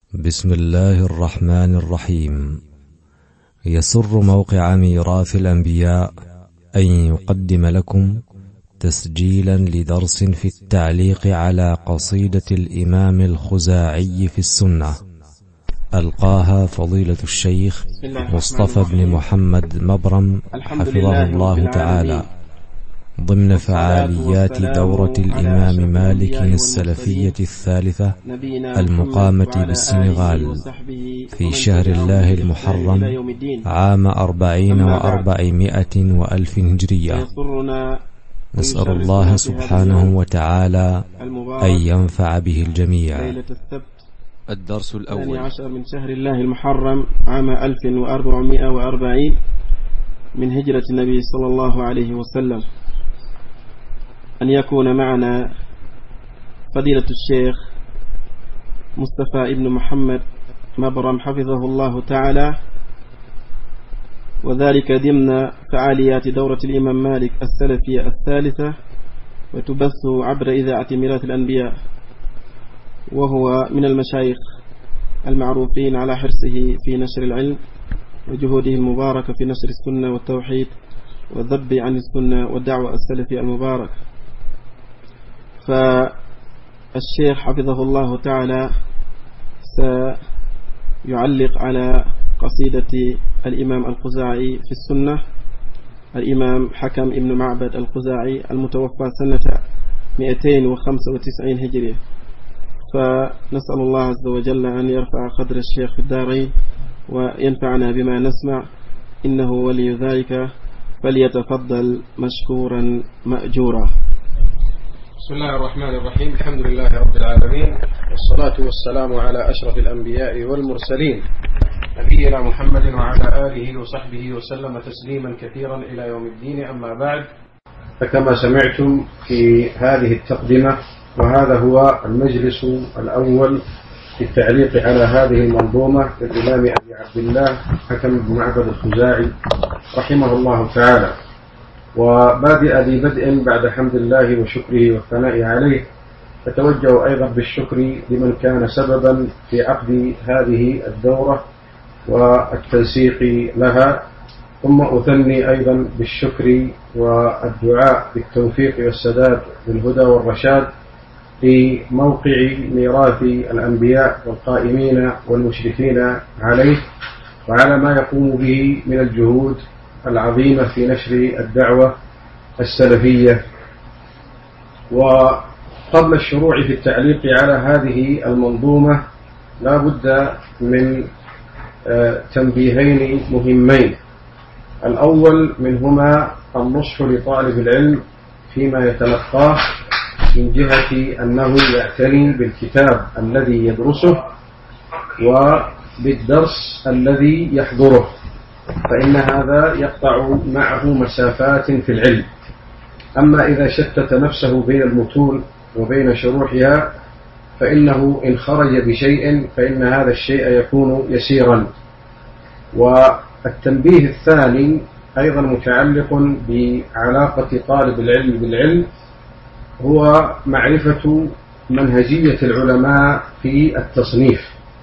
بسم الله الرحمن الرحيم. يسر موقع ميراث الأنبياء أن يقدم لكم تسجيلا لدرس في التعليق على قصيدة الإمام الخزاعي في السنة، ألقاها فضيلة الشيخ مصطفى بن محمد مبرم حفظه الله تعالى ضمن فعاليات دورة الإمام مالك السلفية الثالثة المقامة بالسنغال في شهر الله المحرم عام 40 و400 وألف هجرية. نسأل الله سبحانه وتعالى أن ينفع به الجميع. الدرس الأول 12 من شهر الله المحرم عام 1440 من هجرة النبي صلى الله عليه وسلم. أن يكون معنا فضيلة الشيخ مصطفى ابن محمد مبرم حفظه الله تعالى، وذلك ضمن فعاليات دورة الإمام مالك السلفية الثالثة، وتبث عبر إذاعة ميراث الأنبياء، وهو من المشايخ المعروفين على حرصه في نشر العلم وجهوده المباركة في نشر السنة والتوحيد والذب عن السنة والدعوة السلفية المباركة. فالشيخ حفظه الله تعالى سيعلق على قصيدة الإمام الخزاعي في السنة، الإمام حكم ابن معبد الخزاعي المتوفى سنة 295 هجرية. فنسأل الله عز وجل أن يرفع قدر الشيخ في الدارين وينفعنا بما نسمع، إنه ولي ذلك، فليتفضل مشكورا مأجورا. بسم الله الرحمن الرحيم. الحمد لله رب العالمين، والصلاة والسلام على أشرف الأنبياء والمرسلين، نبينا محمد وعلى آله وصحبه وسلم تسليما كثيرا إلى يوم الدين. أما بعد، فكما سمعتم في هذه التقدمة، وهذا هو المجلس الأول في التعليق على هذه المنظومة للإمام أبي عبد الله حكم بن معبد الخزاعي رحمه الله تعالى. وبادئ ذي بدء بعد حمد الله وشكره والثناء عليه، فتوجه أيضا بالشكر لمن كان سببا في عقد هذه الدورة والتنسيق لها، ثم أثني أيضا بالشكر والدعاء بالتوفيق والسداد بالهدى والرشاد لموقع ميراث الأنبياء والقائمين والمشرفين عليه، وعلى ما يقوم به من الجهود العظيمة في نشر الدعوة السلفية. وقبل الشروع في التعليق على هذه المنظومة لا بد من تنبيهين مهمين. الأول منهما النصح لطالب العلم فيما يتلقاه من جهة أنه يعتني بالكتاب الذي يدرسه وبالدرس الذي يحضره، فإن هذا يقطع معه مسافات في العلم. أما إذا شتت نفسه بين المتون وبين شروحها، فإنه إن خرج بشيء فإن هذا الشيء يكون يسيرا. والتنبيه الثاني أيضا متعلق بعلاقة طالب العلم بالعلم، هو معرفة منهجية العلماء في التصنيف،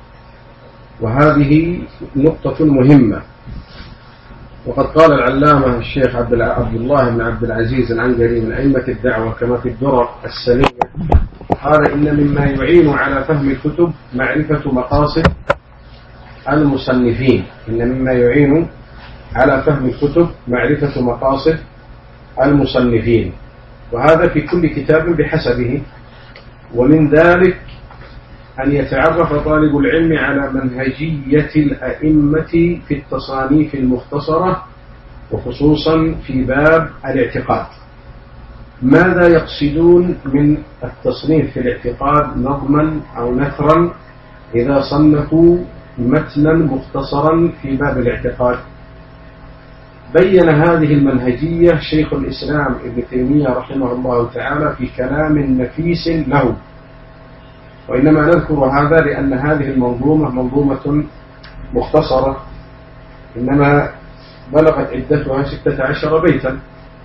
وهذه نقطة مهمة. وقد قال العلامة الشيخ عبد الله بن عبد العزيز العنقري من أئمة الدعوة كما في الدرر السنية، قال: إن مما يعين على فهم الكتب معرفة مقاصد المصنفين. إن مما يعين على فهم الكتب معرفة مقاصد المصنفين، وهذا في كل كتاب بحسبه. ومن ذلك أن يتعرف طالب العلم على منهجية الأئمة في التصانيف المختصرة، وخصوصا في باب الاعتقاد. ماذا يقصدون من التصنيف في الاعتقاد نظما أو نثرا إذا صنفوا متنا مختصرا في باب الاعتقاد؟ بين هذه المنهجية شيخ الإسلام ابن تيمية رحمه الله تعالى في كلام نفيس له. وإنما نذكر هذا لأن هذه المنظومة منظومة مختصرة، إنما بلغت عدتها 16 بيتا.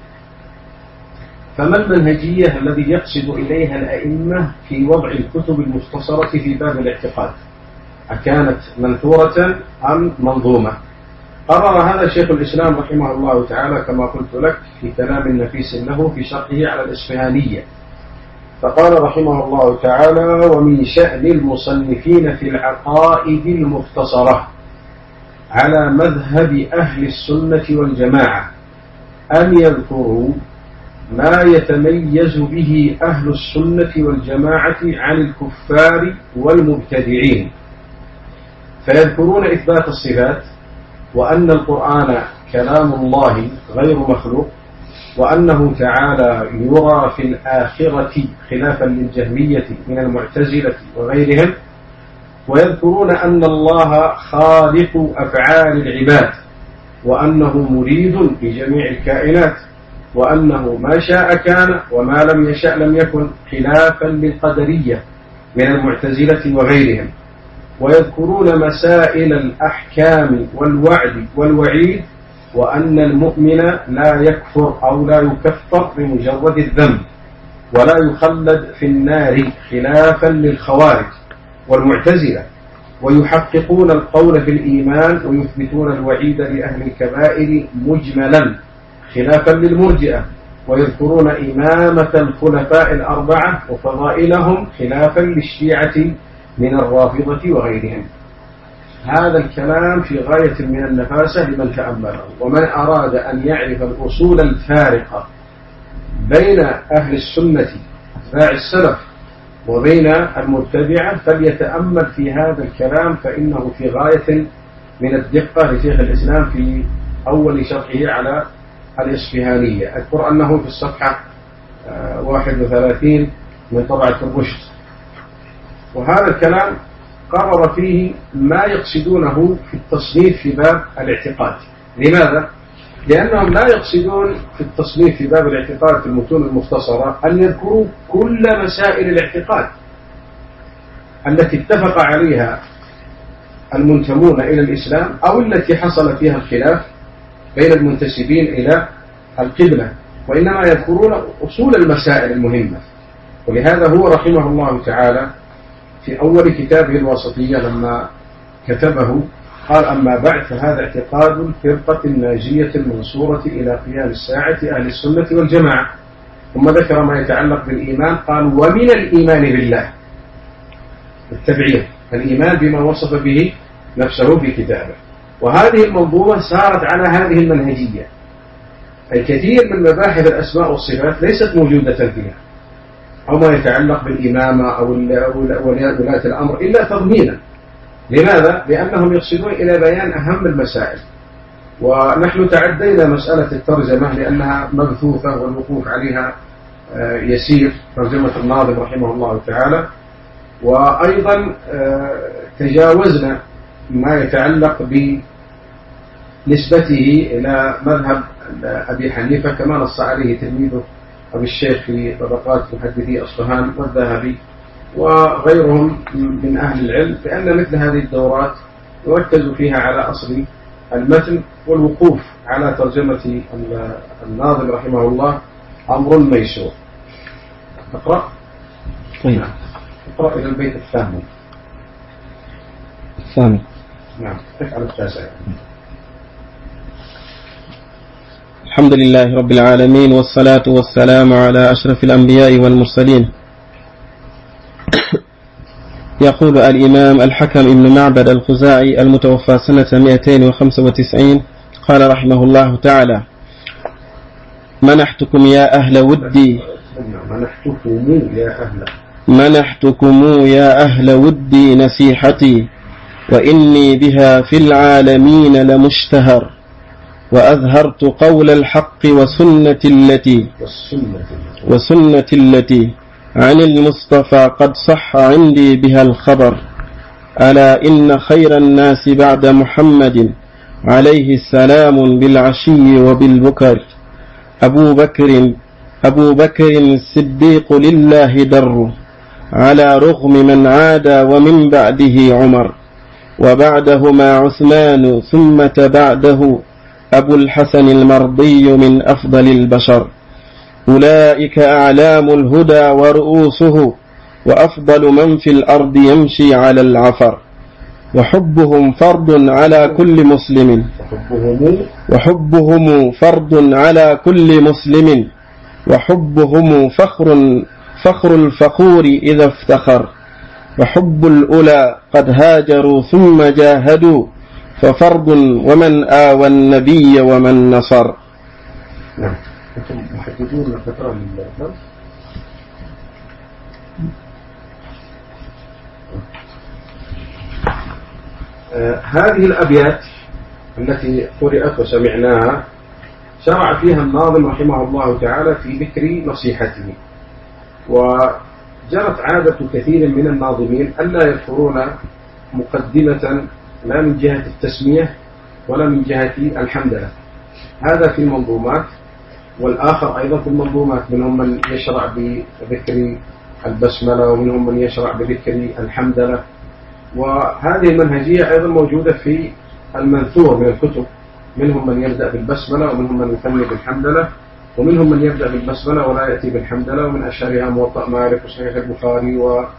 فما المنهجية الذي يقصد إليها الأئمة في وضع الكتب المختصرة في باب الاعتقاد؟ أكانت منثورة أم منظومة. قرر هذا شيخ الإسلام رحمه الله تعالى كما قلت لك في كلام نفيس له في شرحه على الإصفهانية، فقال رحمه الله تعالى: ومن شأن المصنفين في العقائد المختصرة على مذهب أهل السنة والجماعة أن يذكروا ما يتميز به أهل السنة والجماعة عن الكفار والمبتدعين، فيذكرون إثبات الصفات، وأن القرآن كلام الله غير مخلوق، وأنه تعالى يرى في الآخرة خلافا للجهمية من المعتزلة وغيرهم، ويذكرون أن الله خالق أفعال العباد، وأنه مريد بجميع الكائنات، وأنه ما شاء كان وما لم يشاء لم يكن، خلافا للقدرية من المعتزلة وغيرهم. ويذكرون مسائل الأحكام والوعد والوعيد، وأن المؤمن لا يكفر أو لا يكفر بمجرد الذنب ولا يخلد في النار، خلافا للخوارج والمعتزلة. ويحققون القول في الإيمان ويثبتون الوعيد لأهل الكبائر مجملا، خلافا للمرجئة. ويذكرون إمامة الخلفاء الأربعة وفضائلهم، خلافا للشيعة من الرافضة وغيرهم. هذا الكلام في غاية من النفاسة لمن تأمله، ومن أراد أن يعرف الأصول الفارقة بين أهل السنة أتباع السلف وبين المبتدعة فليتأمل في هذا الكلام، فإنه في غاية من الدقة لشيخ الإسلام في أول شرحه على الإصفهانية. أذكر أنه في الصفحة 31 من طبعة الرشد. وهذا الكلام قرر فيه ما يقصدونه في التصنيف في باب الاعتقاد. لماذا؟ لأنهم لا يقصدون في التصنيف في باب الاعتقاد في المتون المختصرة أن يذكروا كل مسائل الاعتقاد التي اتفق عليها المنتمون إلى الإسلام أو التي حصل فيها الخلاف بين المنتسبين إلى القبلة، وإنما يذكرون أصول المسائل المهمة. ولهذا هو رحمه الله تعالى في أول كتابه الوسطية لما كتبه قال: أما بعد فهذا اعتقاد الفرقة الناجية المنصورة إلى قيام الساعة أهل السنة والجماعة. ثم ذكر ما يتعلق بالإيمان، قال: ومن الإيمان بالله التبعير، الإيمان بما وصف به نفسه في كتابه. وهذه المنظومة سارت على هذه المنهجية، أي كثير من مباحث الأسماء والصفات ليست موجودة فيها، أو ما يتعلق بالإمامة أو ولاة الأمر إلا تضمينا. لماذا؟ لأنهم يقصدون إلى بيان أهم المسائل، ونحن تعدينا مسألة الترجمة لأنها مبثوثة والوقوف عليها يسير، ترجمة الناظم رحمه الله تعالى. وأيضا تجاوزنا ما يتعلق بنسبته إلى مذهب أبي حنيفة كما نص عليه تلميذه أبي الشيخ في طبقات محدثي أصفهان والذهبي وغيرهم من أهل العلم، بأن مثل هذه الدورات يركز فيها على أصل المتن، والوقوف على ترجمة الناظم رحمه الله أمر ميسور. اقرأ. طيب. اقرأ إلى البيت الثامن. نعم، افعل التاسع. الحمد لله رب العالمين، والصلاة والسلام على أشرف الأنبياء والمرسلين. يقول الإمام الحكم ابن معبد الخزاعي المتوفى سنة 295 قال رحمه الله تعالى: منحتكم يا أهل ودي نصيحتي، وإني بها في العالمين لمشتهر، وأظهرت قول الحق وسنة التي عن المصطفى قد صح عندي بها الخبر. ألا إن خير الناس بعد محمد عليه السلام بالعشي وبالبكر أبو بكر الصديق لله در، على رغم من عادى، ومن بعده عمر، وبعدهما عثمان، ثم بعده أبو الحسن المرضي من أفضل البشر. أولئك أعلام الهدى ورؤوسه، وأفضل من في الأرض يمشي على العفر. وحبهم فرض على كل مسلم وحبهم فرض على كل مسلم وحبهم فخر الفخور إذا افتخر وحب الأولى قد هاجروا ثم جاهدوا ففرض ومن آوى النبي ومن نصر. نعم. أنتم محددون الفترة للأفضل. هذه الأبيات التي قرأت وسمعناها شرع فيها الناظم رحمه الله تعالى في ذكر نصيحته، وجرت عادة كثير من الناظمين ألا يذكرون مقدمة لا من جهة التسمية ولا من جهة الحمدلة، هذا في المنظومات، والآخر أيضا في المنظومات، منهم من يشرع بذكر البسملة ومنهم من يشرع بذكر الحمدلة، وهذه المنهجية أيضا موجودة في المنثور من الكتب، منهم من يبدأ بالبسملة ومنهم من يثني بالحمدلة ومنهم من يبدأ بالبسملة ولا يأتي بالحمدلة، ومن أشهرها موطأ مالك وصحيح البخاري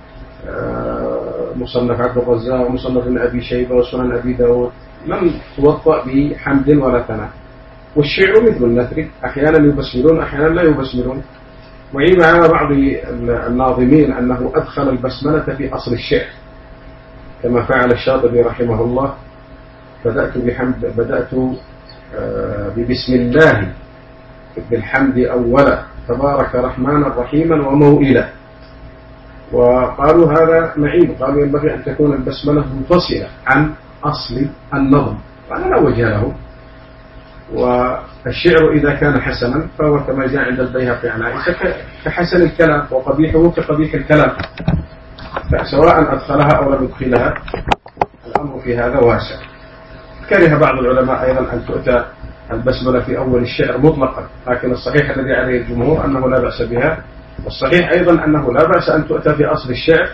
ومصنف عبد الرزاق ومصنف ابن أبي شيبة وسنن أبي داود، لم توطأ بحمد ولا ثناء. والشعر مثل النثر، أحيانا يبسملون أحيانا لا يبسملون. وعيب على بعض الناظمين أنه أدخل البسملة في أصل الشعر كما فعل الشاطبي رحمه الله، بدأت ببسم الله بالحمد أولا تبارك رحمنا رحيما وموئلا، وقالوا هذا معيب، قالوا ينبغي أن تكون البسملة منفصلة عن أصل النظم، وأنا لا وجه له. والشعر إذا كان حسنا فهو كما جاء عند البيهقي عن عائشة كحسن الكلام وقبيحه كقبيح الكلام، فسواء أدخلها أو لم يدخلها الأمر في هذا واسع. كره بعض العلماء أيضا أن تؤتى البسملة في أول الشعر مطلقا، لكن الصحيح الذي عليه الجمهور أنه لا بأس بها، والصحيح أيضا أنه لا بأس أن تؤتى في أصل الشعر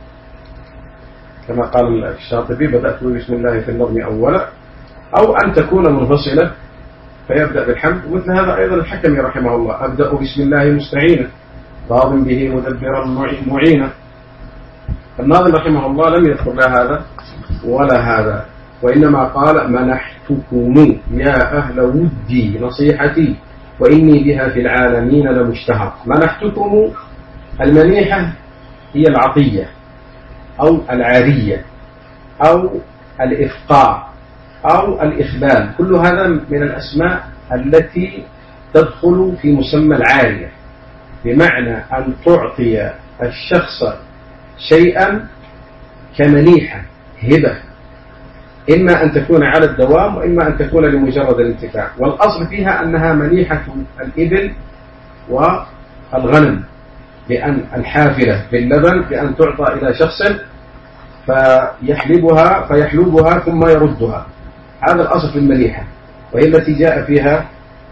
كما قال الشاطبي بدأت بسم الله في النظم أولا، أو أن تكون منفصلة فيبدأ بالحمد، ومثل هذا أيضا الحكمي رحمه الله أبدأ بسم الله مستعينا راض به مدبرا معينا. الناظم رحمه الله لم يذكر لا هذا ولا هذا، وإنما قال منحتكم يا أهل ودي نصيحتي وإني بها في العالمين لمشتهر. منحتكم، المنيحة هي العطية أو العارية أو الإفقاع أو الإخبال، كل هذا من الأسماء التي تدخل في مسمى العارية، بمعنى أن تعطي الشخص شيئا كمنيحة هبة، إما أن تكون على الدوام وإما أن تكون لمجرد الانتفاع، والأصل فيها أنها منيحة الإبل والغنم، بأن الحافلة باللبن بأن تعطى إلى شخص فيحلبها ثم يردها، هذا الأصل في المنيحة، وهي التي جاء فيها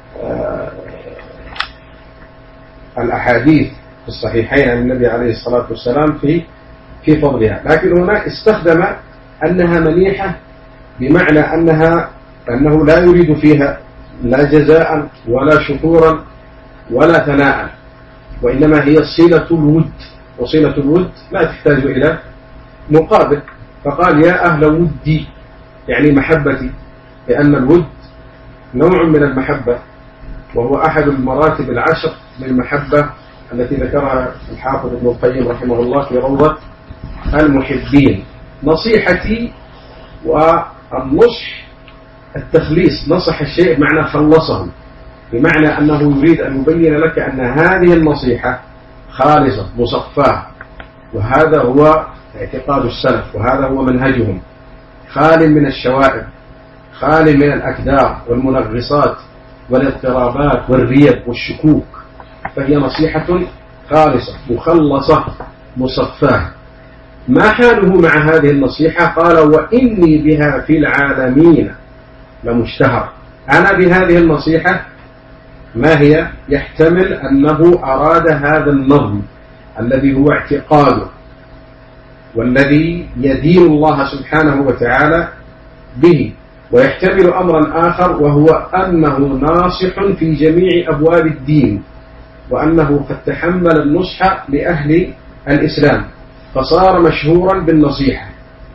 الأحاديث في الصحيحين عن النبي عليه الصلاة والسلام في فضلها. لكن هنا استخدم أنها منيحة بمعنى أنه لا يريد فيها لا جزاء ولا شكورا ولا ثناء، وإنما هي صلة الود، وصلة الود لا تحتاج إلى مقابل، فقال يا أهل ودي يعني محبتي، لأن الود نوع من المحبة وهو أحد المراتب العشر للمحبة التي ذكرها الحافظ ابن القيم رحمه الله في روضة المحبين. نصيحتي والنصح التخليص، نصح الشيء بمعنى خلصه، بمعنى أنه يريد أن يبين لك أن هذه النصيحة خالصة مصفاة، وهذا هو اعتقاد السلف وهذا هو منهجهم، خال من الشوائب، خال من الأكدار والمنغصات والاضطرابات والريب والشكوك، فهي نصيحة خالصة مخلصة مصفاة. ما حاله مع هذه النصيحة؟ قال وإني بها في العالمين لمشتهر. أنا بهذه النصيحة ما هي؟ يحتمل أنه أراد هذا النظم الذي هو اعتقاده والذي يدين الله سبحانه وتعالى به، ويحتمل أمرا آخر وهو أنه ناصح في جميع أبواب الدين، وأنه قد تحمل النصح لأهل الإسلام فصار مشهورا بالنصيحة،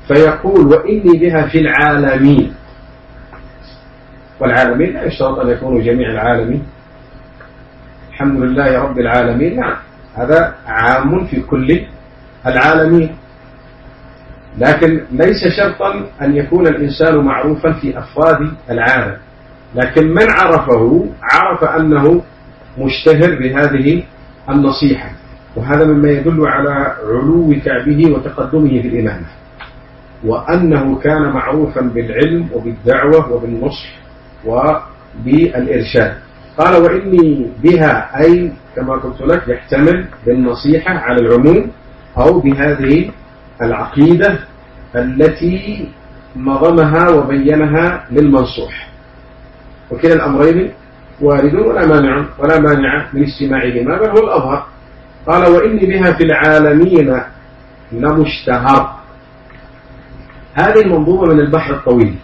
فيقول وإني بها في العالمين، والعالمين لا يشترط أن يكونوا جميع العالمين، الحمد لله رب العالمين، نعم هذا عام في كل العالمين، لكن ليس شرطا أن يكون الإنسان معروفا في أفراد العالم، لكن من عرفه عرف أنه مشتهر بهذه النصيحة، وهذا مما يدل على علو كعبه وتقدمه في الإمامة، وأنه كان معروفا بالعلم وبالدعوة وبالنصح وبالإرشاد. قال وإني بها، أي كما قلت لك يحتمل بالنصيحة على العموم أو بهذه العقيدة التي نظمها وبينها للمنصوح، وكلا الأمرين وارد ولا مانع من استماعهما، بل هو الأظهر. قال وإني بها في العالمين لمشتهر. هذه المنظومة من البحر الطويل،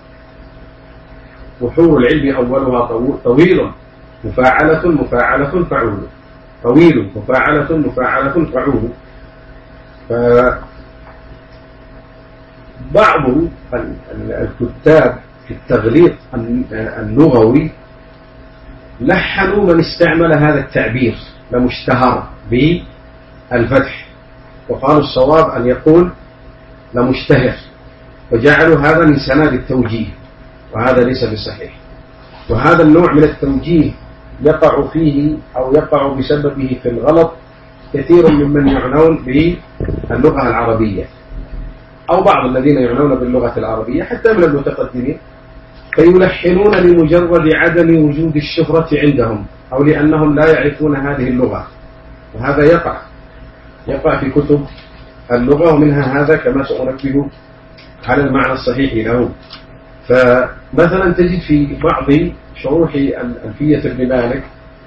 بحور العلم أولها طويل مفاعلة مفاعلة فعول، طويل مفاعلة مفاعلة فعول. بعض الكتاب في التغليط اللغوي لحنوا من استعمل هذا التعبير لمشتهر بالفتح، وقالوا الصواب أن يقول لمشتهر، وجعلوا هذا من سناد التوجيه، وهذا ليس بصحيح. وهذا النوع من التوجيه يقع فيه أو يقع بسببه في الغلط كثير ممن يعنون باللغة العربية، أو بعض الذين يعنون باللغة العربية حتى من المتقدمين، فيلحنون لمجرد عدم وجود الشهرة عندهم أو لأنهم لا يعرفون هذه اللغة، وهذا يقع في كتب اللغة، ومنها هذا كما سأنبه على المعنى الصحيح له. فمثلا تجد في بعض شروح ألفية ابن مالك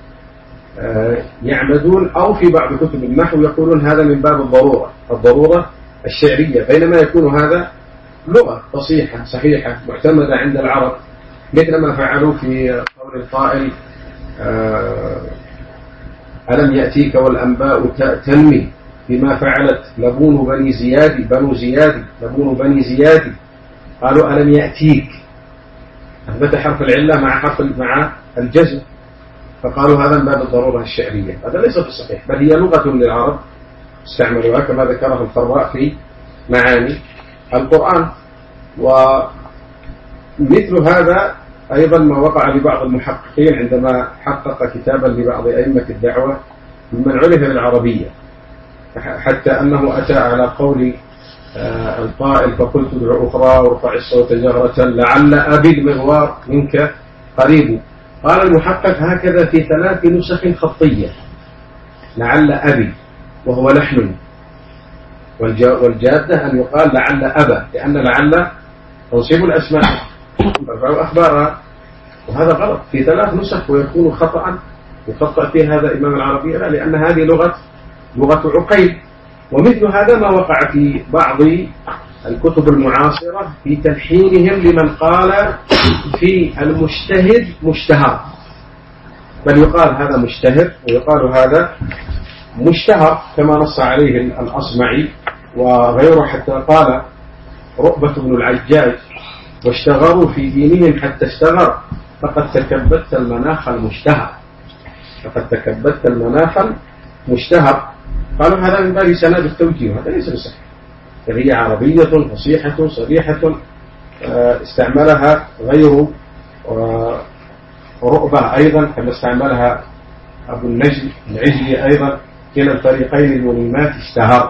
يعمدون، أو في بعض كتب النحو يقولون هذا من باب الضرورة الشعرية، بينما يكون هذا لغة فصيحة صحيحة معتمدة عند العرب، مثل ما فعلوا في قول القائل ألم يأتيك والأنباء تنمي بما فعلت لبون بني زياد، لبون بني زياد، قالوا ألم يأتيك، أثبت حرف العلة مع الجزم، فقالوا هذا من باب الضرورة الشعرية. هذا ليس بالصحيح، بل هي لغة للعرب استعملوها كما ذكره الفراء في معاني القرآن. ومثل هذا أيضا ما وقع لبعض المحققين عندما حقق كتابا لبعض أئمة الدعوة ممن عرف بالعربية، حتى أنه أتى على قول القائل فقلت ادع أخرى وارفع الصوت جهرة لعل أبي المغوار منك قريب. قال المحقق هكذا في 3 نسخ خطية، لعل أبي وهو لحن، والجادة أن يقال لعل أبا، لأن لعل تنصيب الأسماء ترفع أخبارها، وهذا غلط في 3 نسخ ويكون خطأ يخطأ في هذا إمام العربية، لا، لأن هذه لغة عقيل. ومثل هذا ما وقع في بعض الكتب المعاصرة في تلحينهم لمن قال في المجتهد مشتهر، بل يقال هذا مشتهر ويقال هذا مشتهر كما نص عليه الأصمعي وغيره، حتى قال رؤبة بن العجاج واشتغروا في دينهم حتى اشتغر فقد تكبدت المناخ المشتهر. قالوا هذا من باب سناد التوجيه، هذا ليس بصحيح، فهي عربية فصيحة صريحة استعملها غير رؤبة أيضا كما استعملها أبو النجل العجلي أيضا، كلا الفريقين المنيمات اشتهر.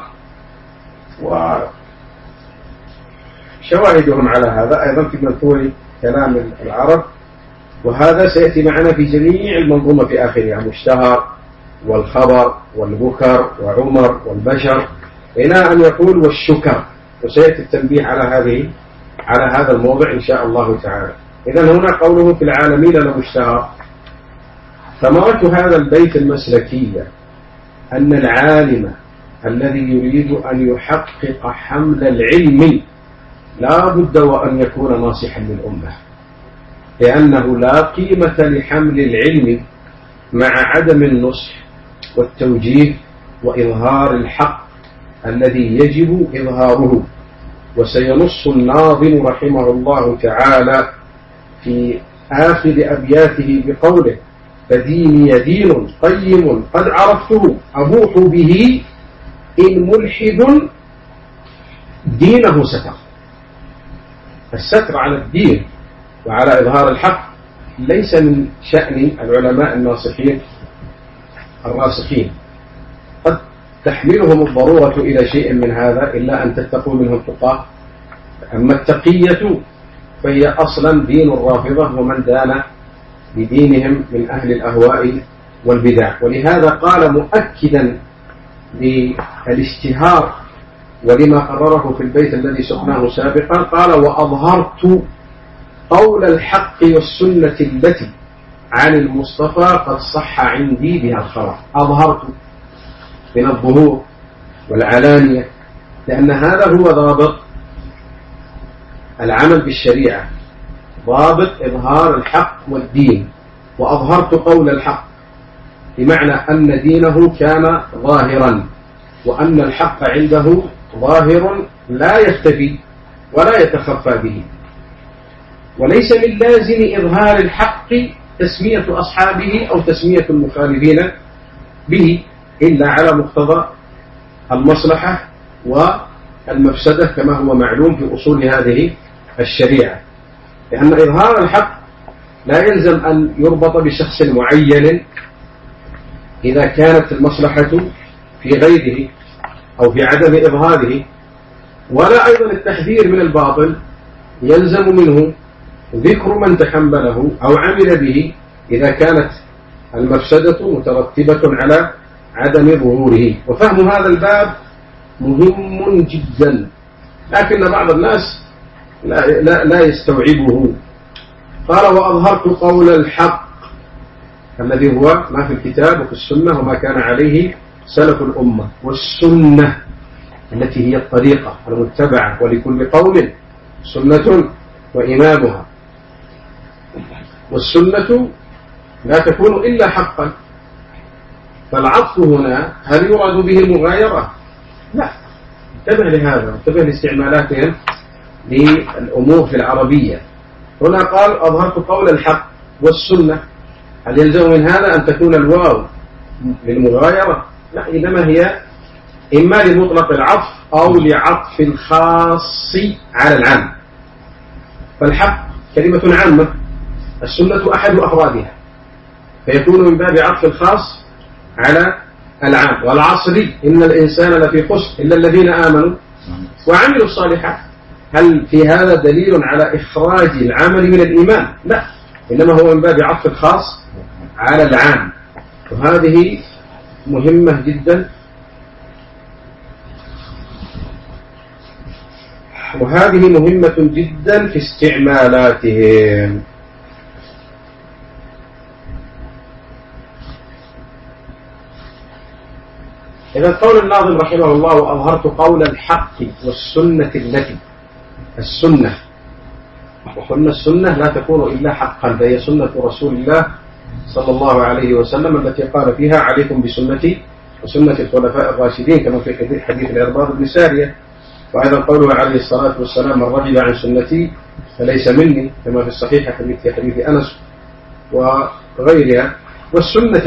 وشواهدهم على هذا أيضا في منثور كلام العرب، وهذا سيأتي معنا في جميع المنظومة في آخرها، مشتهر والخبر والبكر وعمر والبشر، إلى أن يقول والشكر، وسيأتي التنبيه على هذا الموضع إن شاء الله تعالى. إذن هنا قوله في العالمين لمشتهر، ثمرة هذا البيت المسلكي أن العالم الذي يريد أن يحقق حمل العلم لا بد وأن يكون ناصحا للأمة، لأنه لا قيمة لحمل العلم مع عدم النصح والتوجيه وإظهار الحق الذي يجب إظهاره. وسينص الناظم رحمه الله تعالى في آخر أبياته بقوله: فديني دين قيم قد عرفته أبوح به إن ملحد دينه ستر. الستر على الدين وعلى إظهار الحق ليس من شأن العلماء الناصحين الراسخين، قد تحملهم الضرورة إلى شيء من هذا إلا أن تتقوا منهم تقاه. أما التقية فهي أصلا دين الرافضة ومن دان بدينهم من أهل الأهواء والبدع. ولهذا قال مؤكدا للاشتهار ولما قرره في البيت الذي سقناه سابقا، قال: وأظهرت قول الحق والسنة التي عن المصطفى قد صح عندي بها الخبر. أظهرت من الظهور والعلانية، لأن هذا هو ضابط العمل بالشريعة، ضابط إظهار الحق والدين. وأظهرت قول الحق بمعنى أن دينه كان ظاهرا، وأن الحق عنده ظاهر لا يختفي ولا يتخفى به. وليس من لازم إظهار الحق تسمية أصحابه أو تسمية المخالفين به إلا على مقتضى المصلحة والمفسدة كما هو معلوم في أصول هذه الشريعة. لأن إظهار الحق لا يلزم أن يربط بشخص معين إذا كانت المصلحة في غيره أو في عدم إظهاره، ولا أيضا التحذير من الباطل يلزم منه ذكر من تحمله أو عمل به إذا كانت المفسدة مترتبة على عدم ظهوره. وفهم هذا الباب مهم جدا، لكن بعض الناس لا يستوعبه. قال: وأظهرت قول الحق الذي هو ما في الكتاب وفي السنة وما كان عليه سلف الأمة، والسنة التي هي الطريقة المتبعة ولكل قوم سنة وإمامها. والسنة لا تكون إلا حقا، فالعطف هنا هل يراد به المغايرة؟ لا. انتبه لهذا، انتبه لاستعمالاتهم للأمور في العربية. هنا قال: أظهرت قول الحق والسنة، هل يلزم من هذا أن تكون الواو للمغايرة؟ لا، إنما هي إما لمطلق العطف أو لعطف الخاص على العام. فالحق كلمة عامة، السنة أحد أفرادها، فيكون من باب عطف الخاص على العام. والعصر إن الإنسان لفي خسر إلا الذين آمنوا وعملوا الصالحات. هل في هذا دليل على إخراج العمل من الإيمان؟ لا، إنما هو من باب عطف الخاص على العام. وهذه مهمة جدا، وهذه مهمة جدا في استعمالاتهم. إذا قول الناظم رحمه الله: وأظهرت قول الحق والسنة التي، السنة، وقلنا السنة لا تكون إلا حقا، فهي سنة رسول الله صلى الله عليه وسلم التي قال فيها: عليكم بسنتي وسنة الخلفاء الراشدين، كما في حديث العرباض بن سارية. وأيضا قوله عليه الصلاة والسلام: من رغب عن سنتي فليس مني، كما في الصحيح في حديث أنس وغيرها. والسنة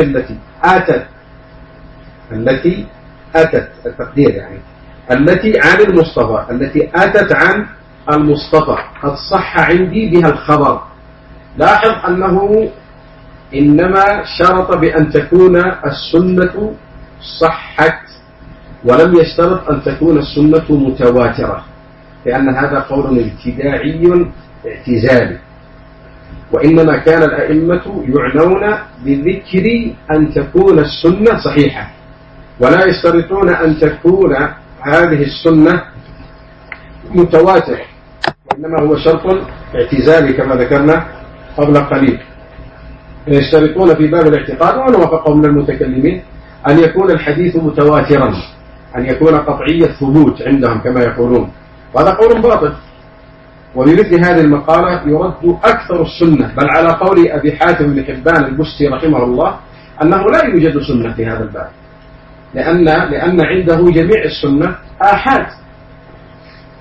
التي أتت التقدير يعني التي عن المصطفى، التي أتت عن المصطفى قد صح عندي بها الخبر. لاحظ أنه إنما شرط بأن تكون السنة صحت، ولم يشترط أن تكون السنة متواترة، لأن هذا قول ابتداعي اعتزالي. وإنما كان الأئمة يعنون بذكر أن تكون السنة صحيحة، ولا يشترطون أن تكون هذه السنة متواترة، وإنما هو شرط اعتزالي كما ذكرنا قبل قليل. يشترطون في باب الاعتقاد، وأنا وافقهم من المتكلمين، أن يكون الحديث متواترا، أن يكون قطعي الثبوت عندهم كما يقولون، وهذا قول باطل. وبمثل هذه المقالة يرد أكثر السنة، بل على قول أبي حاتم بن حبان البستي رحمه الله أنه لا يوجد سنة في هذا الباب، لأن عنده جميع السنة آحاد،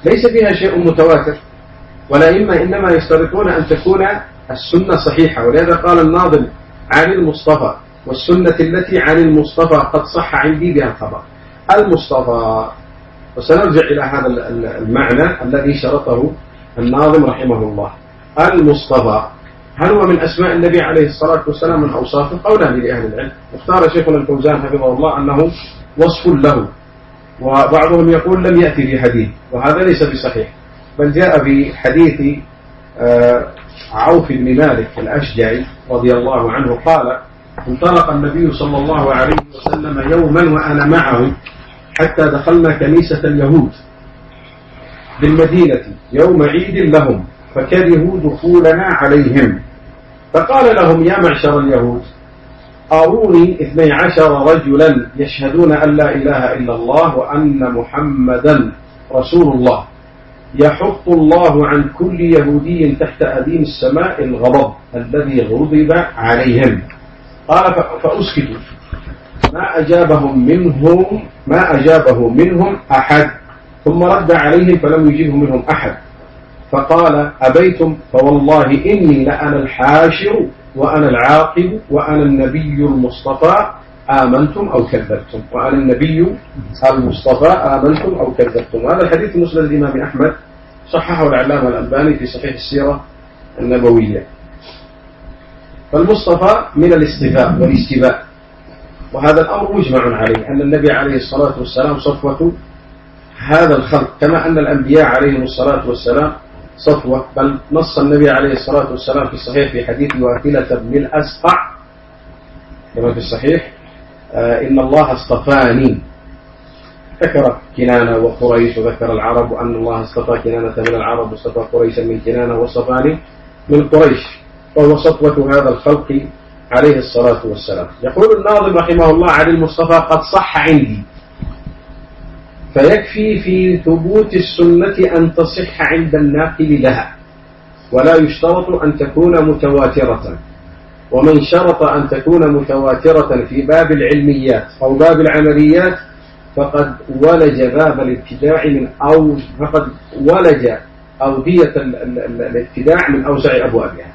ليس فيها شيء متواتر، والأئمة إنما يشترطون أن تكون السنة صحيحة. ولهذا قال الناظم عن المصطفى والسنة التي عن المصطفى قد صح عندي بها الخبر. المصطفى، وسنرجع إلى هذا المعنى الذي شرطه الناظم رحمه الله. المصطفى هل هو من أسماء النبي عليه الصلاة والسلام من أوصافه؟ قولان لأهل العلم. اختار شيخنا الفوزان حفظه الله أنه وصف له، وبعضهم يقول لم يأتي في حديث، وهذا ليس بصحيح، بل جاء في حديث عوف بن مالك الأشجعي رضي الله عنه قال: انطلق النبي صلى الله عليه وسلم يوما وأنا معه حتى دخلنا كنيسة اليهود بالمدينة يوم عيد لهم، فكرهوا دخولنا عليهم، فقال لهم: يا معشر اليهود، أروني 12 رجلا يشهدون أن لا إله إلا الله وأن محمدا رسول الله، يحط الله عن كل يهودي تحت أديم السماء الغضب الذي غضب عليهم. قال: فأسكتوا، ما أجابه منهم أحد، ثم رد عليهم فلم يجيبه منهم أحد، فقال: أبيتم فوالله إني لأنا الحاشر وأنا العاقب وأنا النبي المصطفى آمنتم أو كذبتم، وأنا النبي المصطفى آمنتم أو كذبتم. وهذا الحديث مسند الإمام أحمد، صححه العلامة الألباني في صحيح السيرة النبوية. فالمصطفى من الاصطفاء والاستباء، وهذا الأمر مجمع عليه، أن النبي عليه الصلاة والسلام صفوة هذا الخلق، كما أن الأنبياء عليهم الصلاة والسلام صفوة. بل نص النبي عليه الصلاة والسلام في الصحيح في حديث واثلة بن الأسقع كما في الصحيح: إن الله اصطفاني. ذكر كنانة وقريش وذكر العرب، وأن الله اصطفى كنانة من العرب واصطفى قريشا من كنانة واصطفاني من قريش، وهو صفوة هذا الخلق عليه الصلاة والسلام. يقول الناظم رحمه الله: عن المصطفى قد صح عندي، فيكفي في ثبوت السنة أن تصح عند الناقل لها، ولا يشترط أن تكون متواترة. ومن شرط أن تكون متواترة في باب العلميات أو باب العمليات فقد ولج باب الابتداع فقد ولج أودية الابتداع من أوسع أبوابها.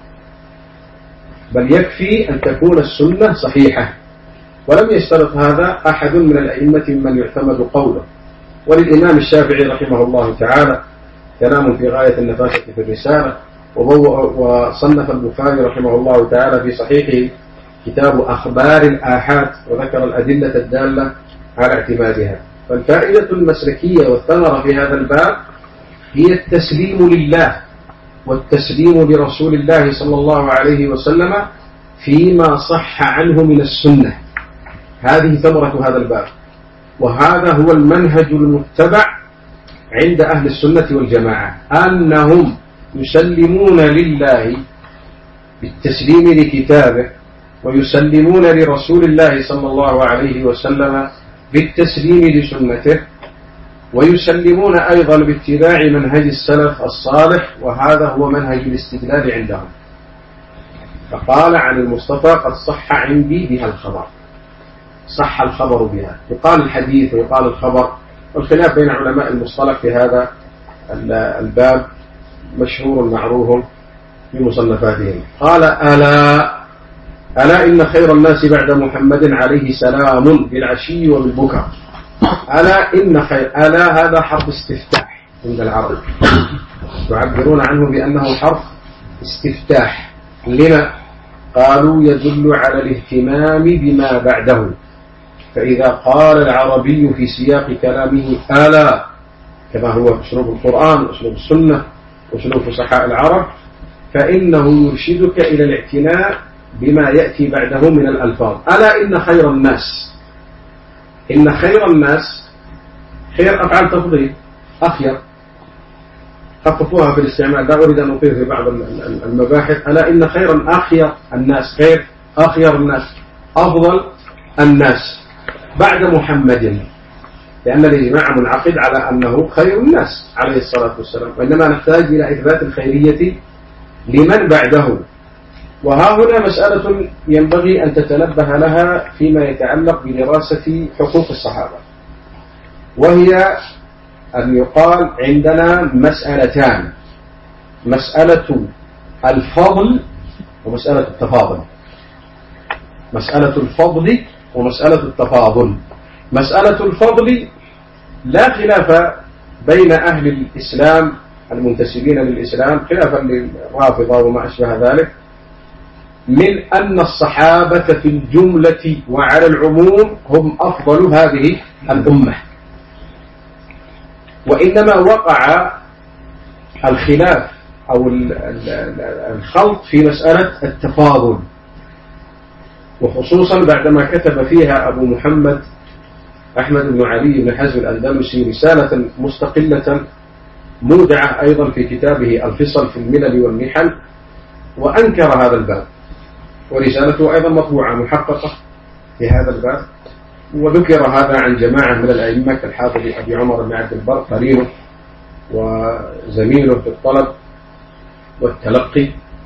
بل يكفي أن تكون السنة صحيحة، ولم يشترط هذا أحد من الأئمة من يعتمد قوله. وللإمام الشافعي رحمه الله تعالى كلام في غاية النفاسة في الرسالة، وصنف البخاري رحمه الله تعالى في صحيحه كتاب أخبار الآحاد، وذكر الأدلة الدالة على اعتمادها. فالفائدة المسلكية والثمرة في هذا الباب هي التسليم لله والتسليم لرسول الله صلى الله عليه وسلم فيما صح عنه من السنة. هذه ثمرة هذا الباب، وهذا هو المنهج المتبع عند أهل السنة والجماعة، أنهم يسلمون لله بالتسليم لكتابه، ويسلمون لرسول الله صلى الله عليه وسلم بالتسليم لسنته، ويسلمون أيضا باتباع منهج السلف الصالح، وهذا هو منهج الاستدلال عندهم. فقال عن المصطفى قد صح عندي بها الخبر، صح الخبر بها. يقال الحديث ويقال الخبر، والخلاف بين علماء المصطلح في هذا الباب مشهور معروف في مصنفاتهم. قال: ألا إن خير الناس بعد محمد عليه سلام بالعشي وبالبكر. ألا هذا حرف استفتاح عند العرب، يعبرون عنه بأنه حرف استفتاح. لما؟ قالوا يدل على الاهتمام بما بعده. فإذا قال العربي في سياق كلامه ألا، كما هو أسلوب القرآن وأسلوب السنة وأسلوب فصحاء العرب، فإنه يرشدك إلى الاعتناء بما يأتي بعده من الألفاظ. ألا إن خير الناس، إن خير الناس، خير أفعال تفضيل، أخير، خففوها في الاستعمال، لا أريد أن أطيل في بعض المباحث. ألا إن خير أخير الناس، خير أخير الناس، أفضل الناس بعد محمد، لأن الإجماع منعقد على أنه خير الناس عليه الصلاة والسلام، وإنما نحتاج إلى إثبات الخيرية لمن بعده. وها هنا مسألة ينبغي أن تتنبه لها فيما يتعلق بدراسة حقوق الصحابة، وهي أن يقال عندنا مسألتان: مسألة الفضل ومسألة التفاضل. مسألة الفضل ومسألة التفاضل. مسألة الفضل لا خلاف بين أهل الإسلام المنتسبين للإسلام، خلافا للرافضة وما أشبه ذلك، من أن الصحابة في الجملة وعلى العموم هم أفضل هذه الأمة، وإنما وقع الخلاف أو الخلط في مسألة التفاضل، وخصوصا بعدما كتب فيها أبو محمد أحمد بن علي بن حزم الأندلسي رسالة مستقلة مودعة أيضا في كتابه الفصل في الملل والنحل، وأنكر هذا الباب، ورسالته أيضا مطبوعة محققة في هذا الباب، وذكر هذا عن جماعة من الأئمة كالحافظ أبي عمر بن عبد البر قرينه وزميله في الطلب والتلقي.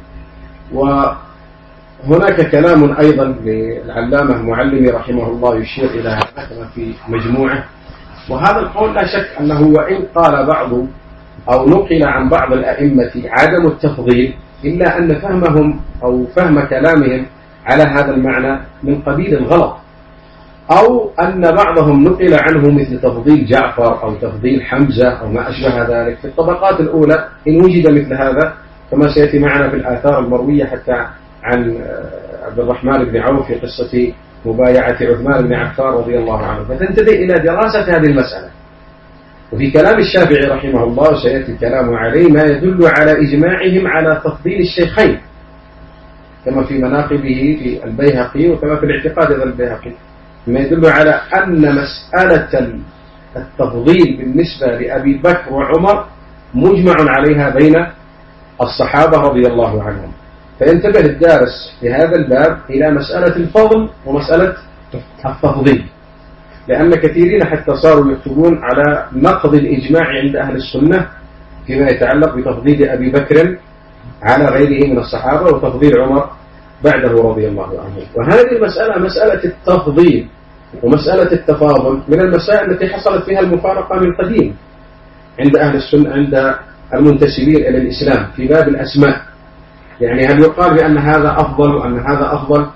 وهناك كلام أيضا للعلامة المعلمي رحمه الله يشير إلى هذا كما في مجموعة، وهذا القول لا شك أنه وإن قال بعض أو نقل عن بعض الأئمة عدم التفضيل، إلا أن فهمهم أو فهم كلامهم على هذا المعنى من قبيل الغلط، أو أن بعضهم نقل عنه مثل تفضيل جعفر أو تفضيل حمزة أو ما أشبه ذلك في الطبقات الأولى، إن وجد مثل هذا كما سيأتي معنا في الآثار المروية حتى عن عبد الرحمن بن عوف في قصة مبايعة عثمان بن عفان رضي الله عنه، فتنتبه إلى دراسة هذه المسألة. وفي كلام الشافعي رحمه الله سيأتي الكلام عليه ما يدل على إجماعهم على تفضيل الشيخين، كما في مناقبه في البيهقي وكما في الاعتقاد ذا البيهقي، ما يدل على أن مسألة التفضيل بالنسبة لأبي بكر وعمر مجمع عليها بين الصحابة رضي الله عنهم. فينتبه الدارس في هذا الباب إلى مسألة الفضل ومسألة التفضيل، لأن كثيرين حتى صاروا يكتبون على نقض الإجماع عند أهل السنة فيما يتعلق بتفضيل أبي بكر على غيره من الصحابة وتفضيل عمر بعده رضي الله عنه. وهذه المسألة مسألة التفضيل ومسألة التفاضل من المسائل التي حصلت فيها المفارقة من قديم عند أهل السنة، عند المنتسبين إلى الإسلام في باب الأسماء. يعني هل يقال بأن هذا أفضل وأن هذا أفضل؟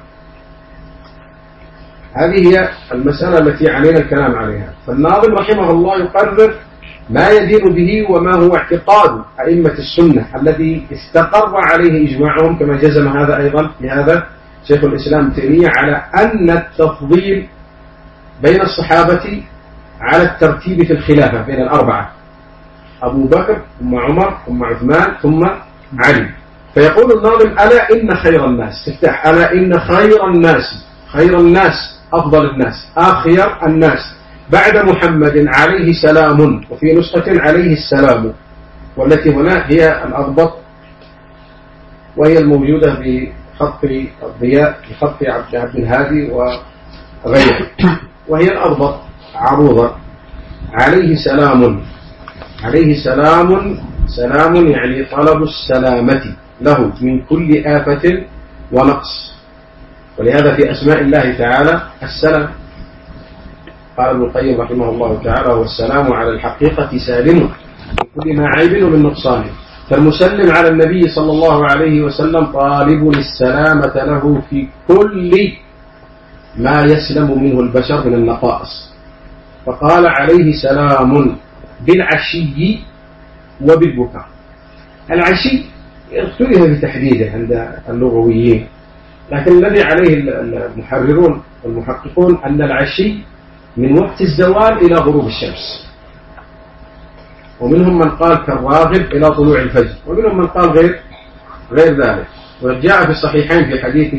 هذه هي المسألة التي علينا الكلام عليها. فالناظم رحمه الله يقرر ما يدين به وما هو اعتقاد أئمة السنة الذي استقر عليه إجماعهم، كما جزم هذا أيضا لهذا شيخ الإسلام تيمية على أن التفضيل بين الصحابة على الترتيب في الخلافة بين الأربعة: أبو بكر ثم عمر ثم عثمان ثم علي. فيقول الناظم: ألا إن خير الناس، افتح، ألا إن خير الناس، خير الناس أفضل الناس، آخر الناس بعد محمد عليه سلام، وفي نسخة عليه السلام، والتي هنا هي الأضبط وهي الموجودة بخط الضياء بخط عبد الهادي وغيره، وهي الأضبط عروضة: عليه سلام، عليه سلام، سلام يعني طلب السلامة له من كل آفة ونقص. ولهذا في أسماء الله تعالى السلام، قال ابن القيم رحمه الله تعالى: والسلام على الحقيقة سالم من كل ما عيب ومن نقصان. فالمسلم على النبي صلى الله عليه وسلم طالب السلامة له في كل ما يسلم منه البشر من النقائص. فقال: عليه سلام بالعشي وبالبكاء. العشي اختلف بتحديده عند اللغويين، لكن الذي عليه المحررون والمحققون أن العشي من وقت الزوال إلى غروب الشمس، ومنهم من قال كالراغب إلى طلوع الفجر، ومنهم من قال غير ذلك. وجاء في الصحيحين في حديث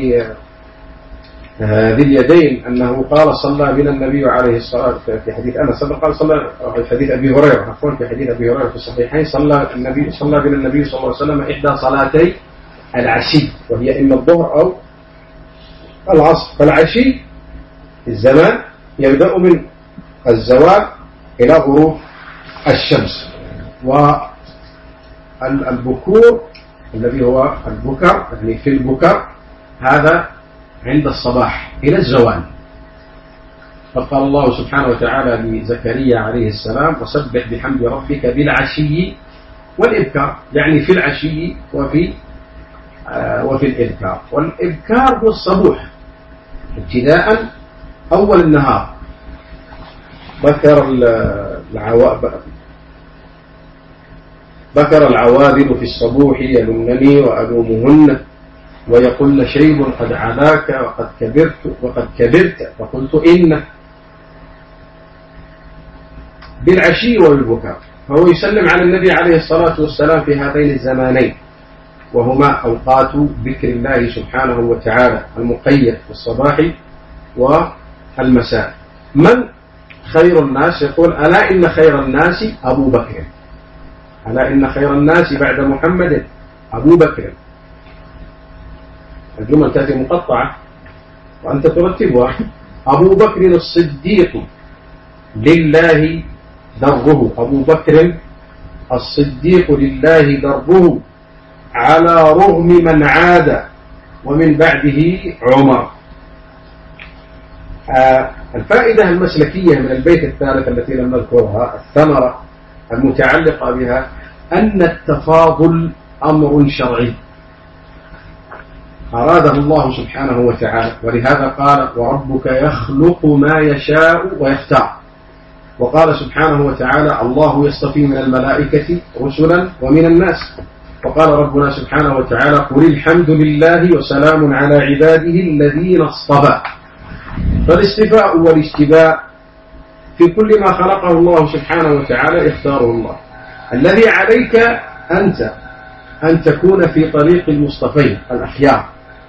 ذي اليدين أنه قال: صلى بنا النبي عليه الصلاة، في حديث أنس قال صلى، في حديث أبي هريرة عفوا، في حديث أبي هريرة في الصحيحين: صلى بنا النبي صلى الله عليه وسلم إحدى صلاتي العشي، وهي إما الظهر أو العصر. فالعشي الزمان يبدأ من الزوال إلى غروب الشمس، والبكور الذي هو البكر يعني في البكر هذا عند الصباح إلى الزوال. فقال الله سبحانه وتعالى لزكريا عليه السلام وسبح بحمد ربك بالعشي والإبكار، يعني في العشي وفي الإبكار. والإبكار هو الصبوح ابتداء أول النهار. بكر العواذل في الصبوح يلمنني وألومهن ويقول شيب قد علاك وقد كبرت فقلت إنه بالعشي والبكاء. فهو يسلم على النبي عليه الصلاة والسلام في هذين الزمانين، وهما أوقات ذكر الله سبحانه وتعالى المقيد في الصباح والمساء. من خير الناس؟ يقول ألا إن خير الناس أبو بكر، ألا إن خير الناس بعد محمد أبو بكر. الجمل تأتي مقطعة وأنت ترتبها. أبو بكر الصديق لله دربه، أبو بكر الصديق لله دربه على رغم من عاد ومن بعده عمر. الفائدة المسلكية من البيت الثالث التي لم نذكرها، الثمرة المتعلقة بها، أن التفاضل أمر شرعي أراده الله سبحانه وتعالى، ولهذا قال وربك يخلق ما يشاء ويختار. وقال سبحانه وتعالى الله يصطفي من الملائكة رسلا ومن الناس. وقال ربنا سبحانه وتعالى قل الحمد لله وسلام على عباده الذين اصطفى. فالاصطفاء والاجتباء في كل ما خلقه الله سبحانه وتعالى يختاره الله. الذي عليك أنت أن تكون في طريق المصطفين الأخيار.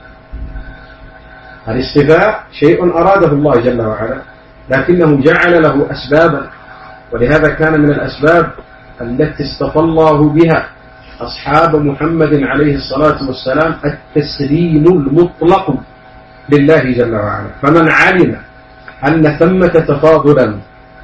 الاصطفاء شيء أراده الله جل وعلا، لكنه جعل له أسبابا، ولهذا كان من الأسباب التي اصطفى الله بها أصحاب محمد عليه الصلاة والسلام التسليم المطلق لله جل وعلا. فمن علم أن ثمة تفاضلا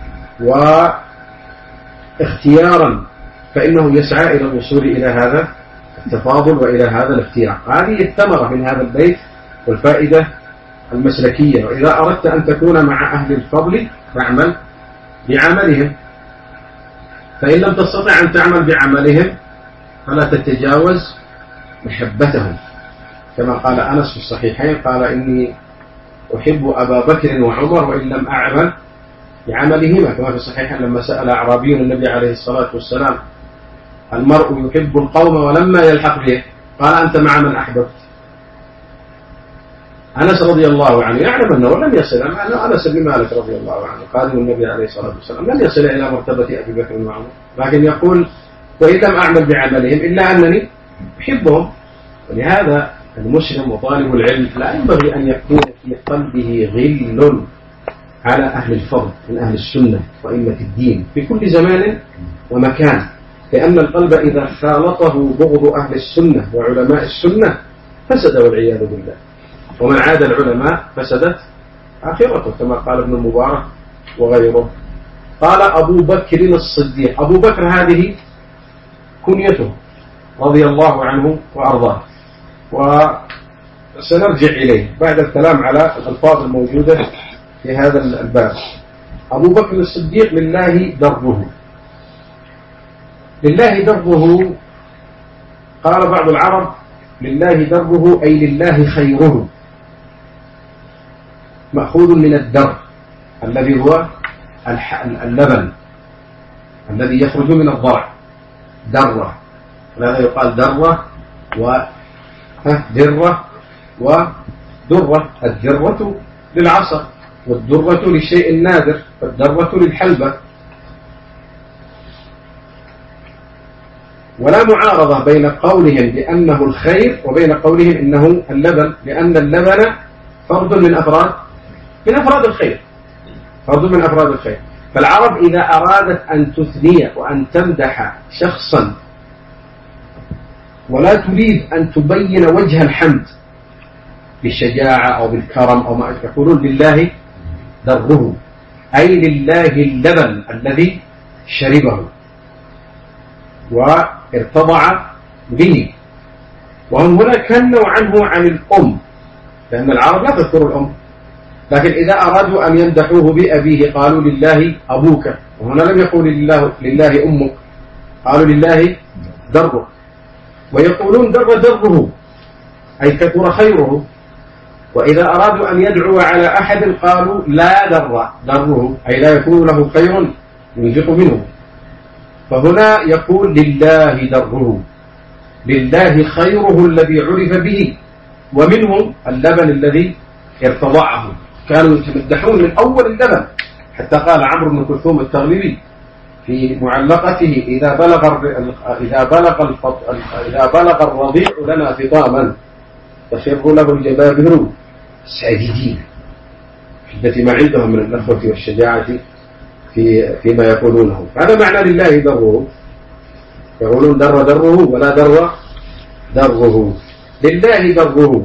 واختيارا فإنه يسعى إلى الوصول إلى هذا التفاضل وإلى هذا الاختيار. هذه الثمرة من هذا البيت والفائدة المسلكية. وإذا أردت أن تكون مع أهل الفضل فاعمل بعملهم، فإن لم تستطع أن تعمل بعملهم فلا تتجاوز محبتهم، كما قال أنس في الصحيحين قال إني أحب أبا بكر وعمر وإن لم أعمل بعملهما، كما في الصحيحين لما سأل أعرابي النبي عليه الصلاة والسلام المرء يحب القوم ولما يلحق به قال أنت مع من أحببت. أنس رضي الله عنه يعلم أنه لم يصل، أنس بن مالك رضي الله عنه قادم النبي عليه الصلاة والسلام لم يصل إلى مرتبة أبي بكر وعمر، لكن يقول وإن لم أعمل بعملهم إلا أنني أحبهم. ولهذا المسلم وطالب العلم لا ينبغي أن يكون في قلبه غل على أهل الفضل من أهل السنة وأئمة الدين في كل زمان ومكان، لأن القلب إذا خالطه بغض أهل السنة وعلماء السنة فسد والعياذ بالله، ومن عاد العلماء فسدت آخرته، كما قال ابن المبارك وغيره. قال أبو بكر الصديق، أبو بكر هذه كنيته رضي الله عنه وأرضاه، وسنرجع إليه بعد الكلام على الألفاظ الموجودة في هذا الباب. أبو بكر الصديق لله دربه. لله دربه قال بعض العرب لله دربه أي لله خيره، مأخوذ من الدرب الذي هو اللبن الذي يخرج من الضرع، درة، هذا يقال درة ودرة ودرة. الدرة للعصا والدرة للشيء النادر، والدرة للحلبة. ولا معارضة بين قولهم بأنه الخير وبين قولهم إنه اللبن، لأن اللبن فرد من أفراد الخير، فرد من أفراد الخير. فالعرب إذا أرادت أن تثني وأن تمدح شخصا ولا تريد أن تبين وجه الحمد بالشجاعة أو بالكرم أو ما يقولون لله دره، أي لله اللبن الذي شربه وارتضع به. وهم هنا كنوا عنه عن الأم، لأن العرب لا تذكر الأم، لكن إذا أرادوا أن يمدحوه بأبيه قالوا لله أبوك، وهنا لم يقول لله أمك، قالوا لله درك. ويقولون دره أي كثر خيره. وإذا أرادوا أن يدعوا على أحد قالوا لا دره أي لا يكون له خير ينفق منه. فهنا يقول لله دره، لله خيره الذي عرف به، ومنه اللبن الذي ارتضعه. كانوا يتمدحون من أول اللبن، حتى قال عمرو بن كلثوم التغلبي في معلقته إذا بلغ الرضيع لنا فطاما تخر له الجبابر ساجدين، شدة ما عندهم من النخوة والشجاعة فيما يقولونه. هذا معنى لله دره، يقولون دره ولا دره. لله دره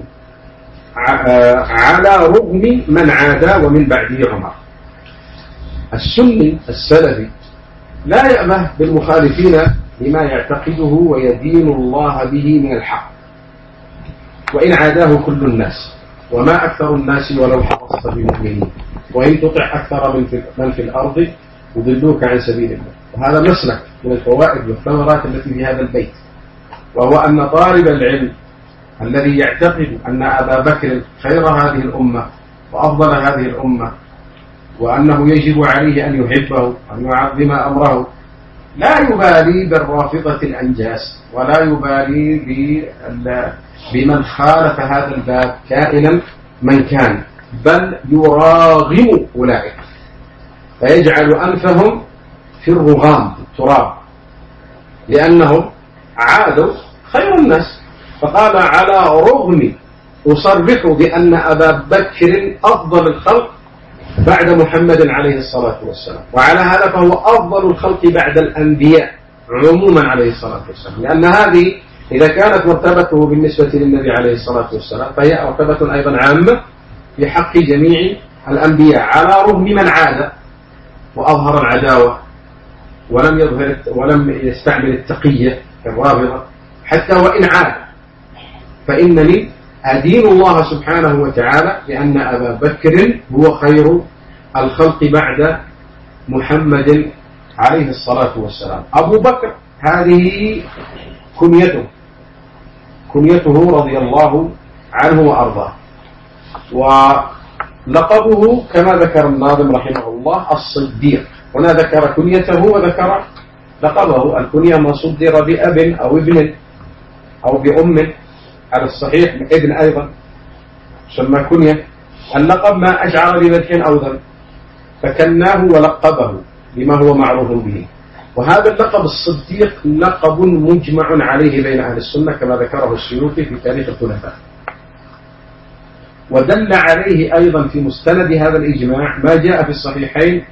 على رغم من عادى ومن بعده عمر. السني السلفي لا يأبه بالمخالفين لما يعتقده ويدين الله به من الحق، وإن عاداه كل الناس، وما أكثر الناس ولو حرصت بمؤمنين، وإن تطع أكثر من في الأرض يضلوك عن سبيل الله. وهذا مسلك من الفوائد والثمرات التي في هذا البيت، وهو أن طالب العلم الذي يعتقد أن أبا بكر خير هذه الأمة وأفضل هذه الأمة، وأنه يجب عليه أن يحبه وأن يعظم أمره، لا يبالي بالرافضة الأنجاس، ولا يبالي بمن خالف هذا الباب كائنا من كان، بل يراغم أولئك فيجعل أنفهم في الرغام في التراب، لأنهم عادوا خير الناس. فقال على رغم أصرح بأن أبا بكر أفضل الخلق بعد محمد عليه الصلاة والسلام، وعلى هذا فهو أفضل الخلق بعد الأنبياء عموما عليه الصلاة والسلام، لأن هذه إذا كانت مرتبته بالنسبة للنبي عليه الصلاة والسلام فهي مرتبة أيضا عامة في حق جميع الأنبياء، على رغم من عاد وأظهر العداوة ولم يستعمل التقية كالرافضة، حتى وإن عاد فإنني أدين الله سبحانه وتعالى لأن أبا بكر هو خير الخلق بعد محمد عليه الصلاة والسلام. أبو بكر هذه كنيته رضي الله عنه وأرضاه، ولقبه كما ذكر الناظم رحمه الله الصديق. هنا ذكر كنيته وذكر لقبه. الكنية ما صدر بأب أو ابن أو بأم على الصحيح، ابن أيضا سمى كنية. اللقب ما أشعر بمدح أو ذم فكناه ولقبه لما هو معروف به. وهذا اللقب الصديق لقب مجمع عليه بين أهل السنة كما ذكره السيوطي في تاريخ الخلفاء. ودل عليه أيضا في مستند هذا الإجماع ما جاء في الصحيحين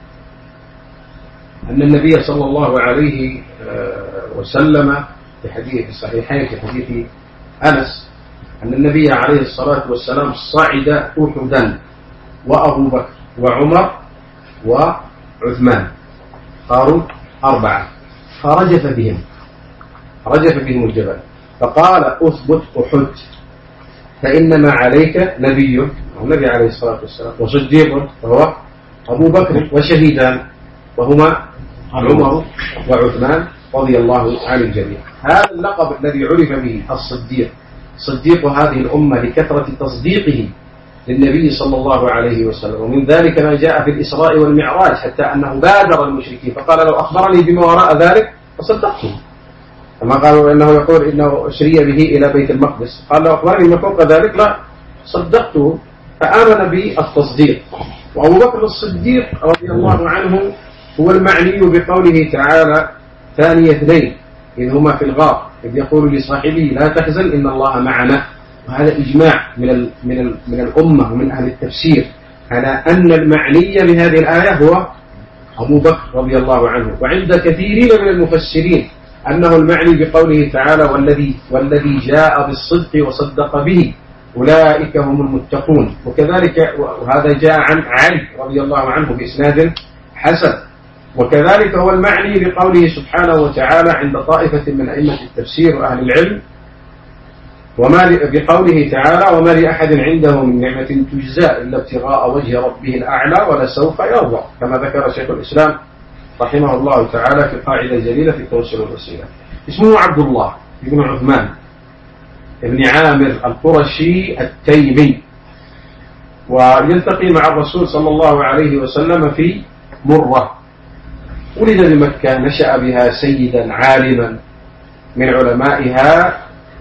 أن النبي صلى الله عليه وسلم في حديث الصحيحين في حديث أنس أن النبي عليه الصلاة والسلام صعد أحدا وأبو بكر وعمر وعثمان، صاروا 4، فرجف بهم الجبل فقال أثبت أحد فإنما عليك نبي، النبي عليه الصلاة والسلام، وصديق فهو أبو بكر، وشهيدان وهما عمر وعثمان رضي الله عن الجميع. هذا اللقب الذي عرف به الصديق، صديق هذه الأمة لكثرة تصديقه للنبي صلى الله عليه وسلم. ومن ذلك ما جاء في الإسراء والمعراج حتى أنه بادر المشركين فقال لو أخبرني بما وراء ذلك فصدقته، كما قالوا إنه يقول إنه أسري به إلى بيت المقدس، قال لو أخبرني بما فوق ذلك لا صدقته، فآمن بالتصديق. وأبو بكر الصديق رضي الله عنه هو المعني بقوله تعالى ثاني اثنين إذ هما في الغار إذ يقول لصاحبه لا تحزن إن الله معنا. وهذا إجماع من الأمة ومن أهل التفسير على أن المعني بهذه الآية هو أبو بكر رضي الله عنه. وعند كثيرين من المفسرين أنه المعني بقوله تعالى والذي جاء بالصدق وصدق به أولئك هم المتقون. وكذلك وهذا جاء عن علي رضي الله عنه بإسناد حسن. وكذلك هو المعني بقوله سبحانه وتعالى عند طائفة من أئمة التفسير وأهل العلم بقوله تعالى وما لأحد عنده من نعمة تجزى إلا ابتغاء وجه ربه الأعلى ولسوف يرضى، كما ذكر شيخ الإسلام رحمه الله تعالى في قاعدة جليلة في التوسل والوسيلة. اسمه عبد الله بن عثمان بن عامر القرشي التيمي، ويلتقي مع الرسول صلى الله عليه وسلم في مرة. ولد بمكة، نشأ بها سيدا عالما من علمائها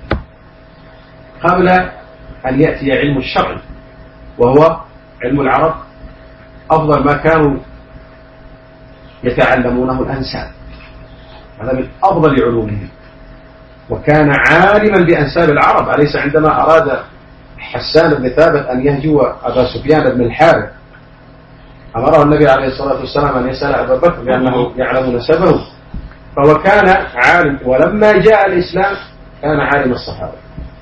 قبل أن يأتي علم الشرع وهو علم العرب. أفضل ما كانوا يتعلمونه الأنساب، هذا من أفضل علومهم، وكان عالما بأنساب العرب. أليس عندما أراد حسان بن ثابت أن يهجو أبا سفيان بن الحارث أمره النبي عليه الصلاة والسلام أن يسأل أبا بكر لأنه يعلم نسبه، فهو كان عالم. ولما جاء الإسلام كان عالم الصحابة،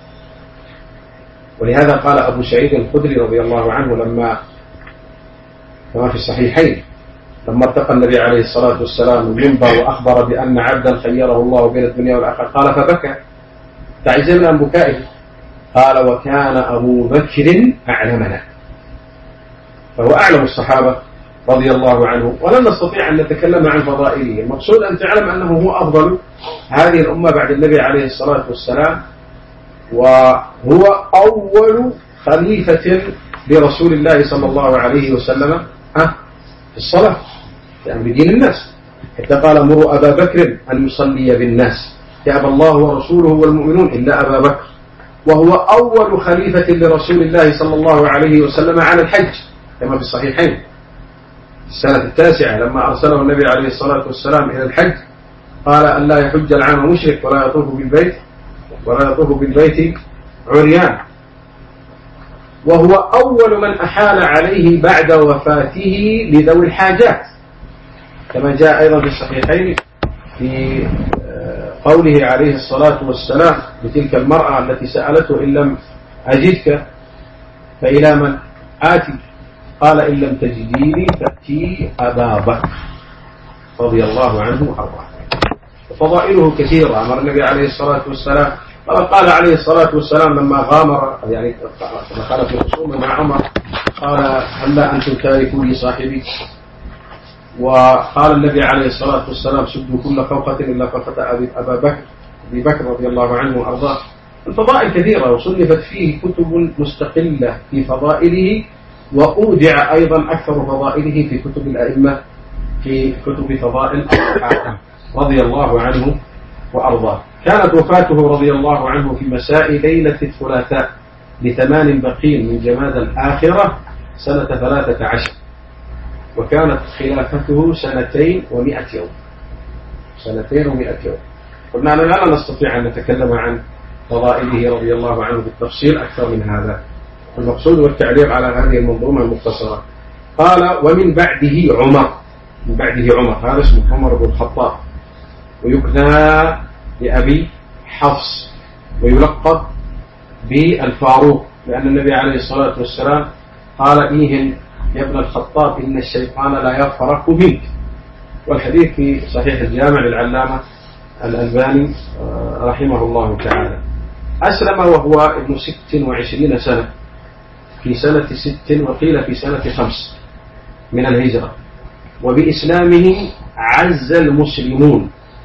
ولهذا قال أبو سعيد الخدري رضي الله عنه لما كما في الصحيحين لما ارتقى النبي عليه الصلاة والسلام المنبر وأخبر بأن عبدا خيره الله بين الدنيا والآخرة قال فبكى تعجبنا من بكائه، قال وكان أبو بكر أعلمنا، فهو أعلم الصحابة رضي الله عنه. ولن نستطيع أن نتكلم عن فضائله، المقصود أن تعلم أنه هو أفضل هذه الأمة بعد النبي عليه الصلاة والسلام، وهو أول خليفة لرسول الله صلى الله عليه وسلم في الصلاة، يعني بدين الناس، حتى قال مروا أبا بكر أن يصلي بالناس يأبى الله ورسوله والمؤمنون إلا أبا بكر، وهو أول خليفة لرسول الله صلى الله عليه وسلم على الحج كما في الصحيحين. السنة 9 لما أرسله النبي عليه الصلاة والسلام إلى الحج قال أن لا يحج العام مشرك ولا يطوف بالبيت عريان، وهو أول من أحال عليه بعد وفاته لذوي الحاجات، كما جاء أيضا في الصحيحين في قوله عليه الصلاة والسلام لتلك المرأة التي سألته إن لم أجدك فإلى من آتي؟ قال إن لم تجديني فأتي أبا بكر رضي الله عنه وأرضاه. فضائله كثيرة. أمر النبي عليه الصلاة والسلام قال عليه الصلاة والسلام لما غامر يعني دخل في خصومة مع عمر قال هلا أنتم تاركوا لي صاحبي؟ وقال النبي عليه الصلاة والسلام سدوا كل فوقة إلا فوقة أبي بكر رضي الله عنه وأرضاه. الفضائل كثيرة وصنفت فيه كتب مستقلة في فضائله، وأودع أيضا أكثر فضائله في كتب الأئمة في كتب فضائل الصحابة رضي الله عنه وأرضاه. كانت وفاته رضي الله عنه في مساء ليلة الثلاثاء ل8 بقين من جماد الآخرة سنة 13، وكانت خلافته 2 و100 يوم. 2 و100 يوم. قلنا أننا لا نستطيع أن نتكلم عن فضائله رضي الله عنه بالتفصيل أكثر من هذا، المقصود والتعليق على هذه المنظومة المختصرة. قال ومن بعده عمر، من بعده عمر، هذا اسمه عمر بن الخطاب، ويكنى لأبي حفص، ويلقب بالفاروق، لأن النبي عليه الصلاة والسلام قال إيهن يا ابن الخطاب إن الشيطان لا يفرق منك، والحديث في صحيح الجامع للعلامة الألباني رحمه الله تعالى. أسلم وهو ابن 26 سنة، في سنة 6 وقيل في سنة 5 من الهجرة، وبإسلامه عز المسلمون،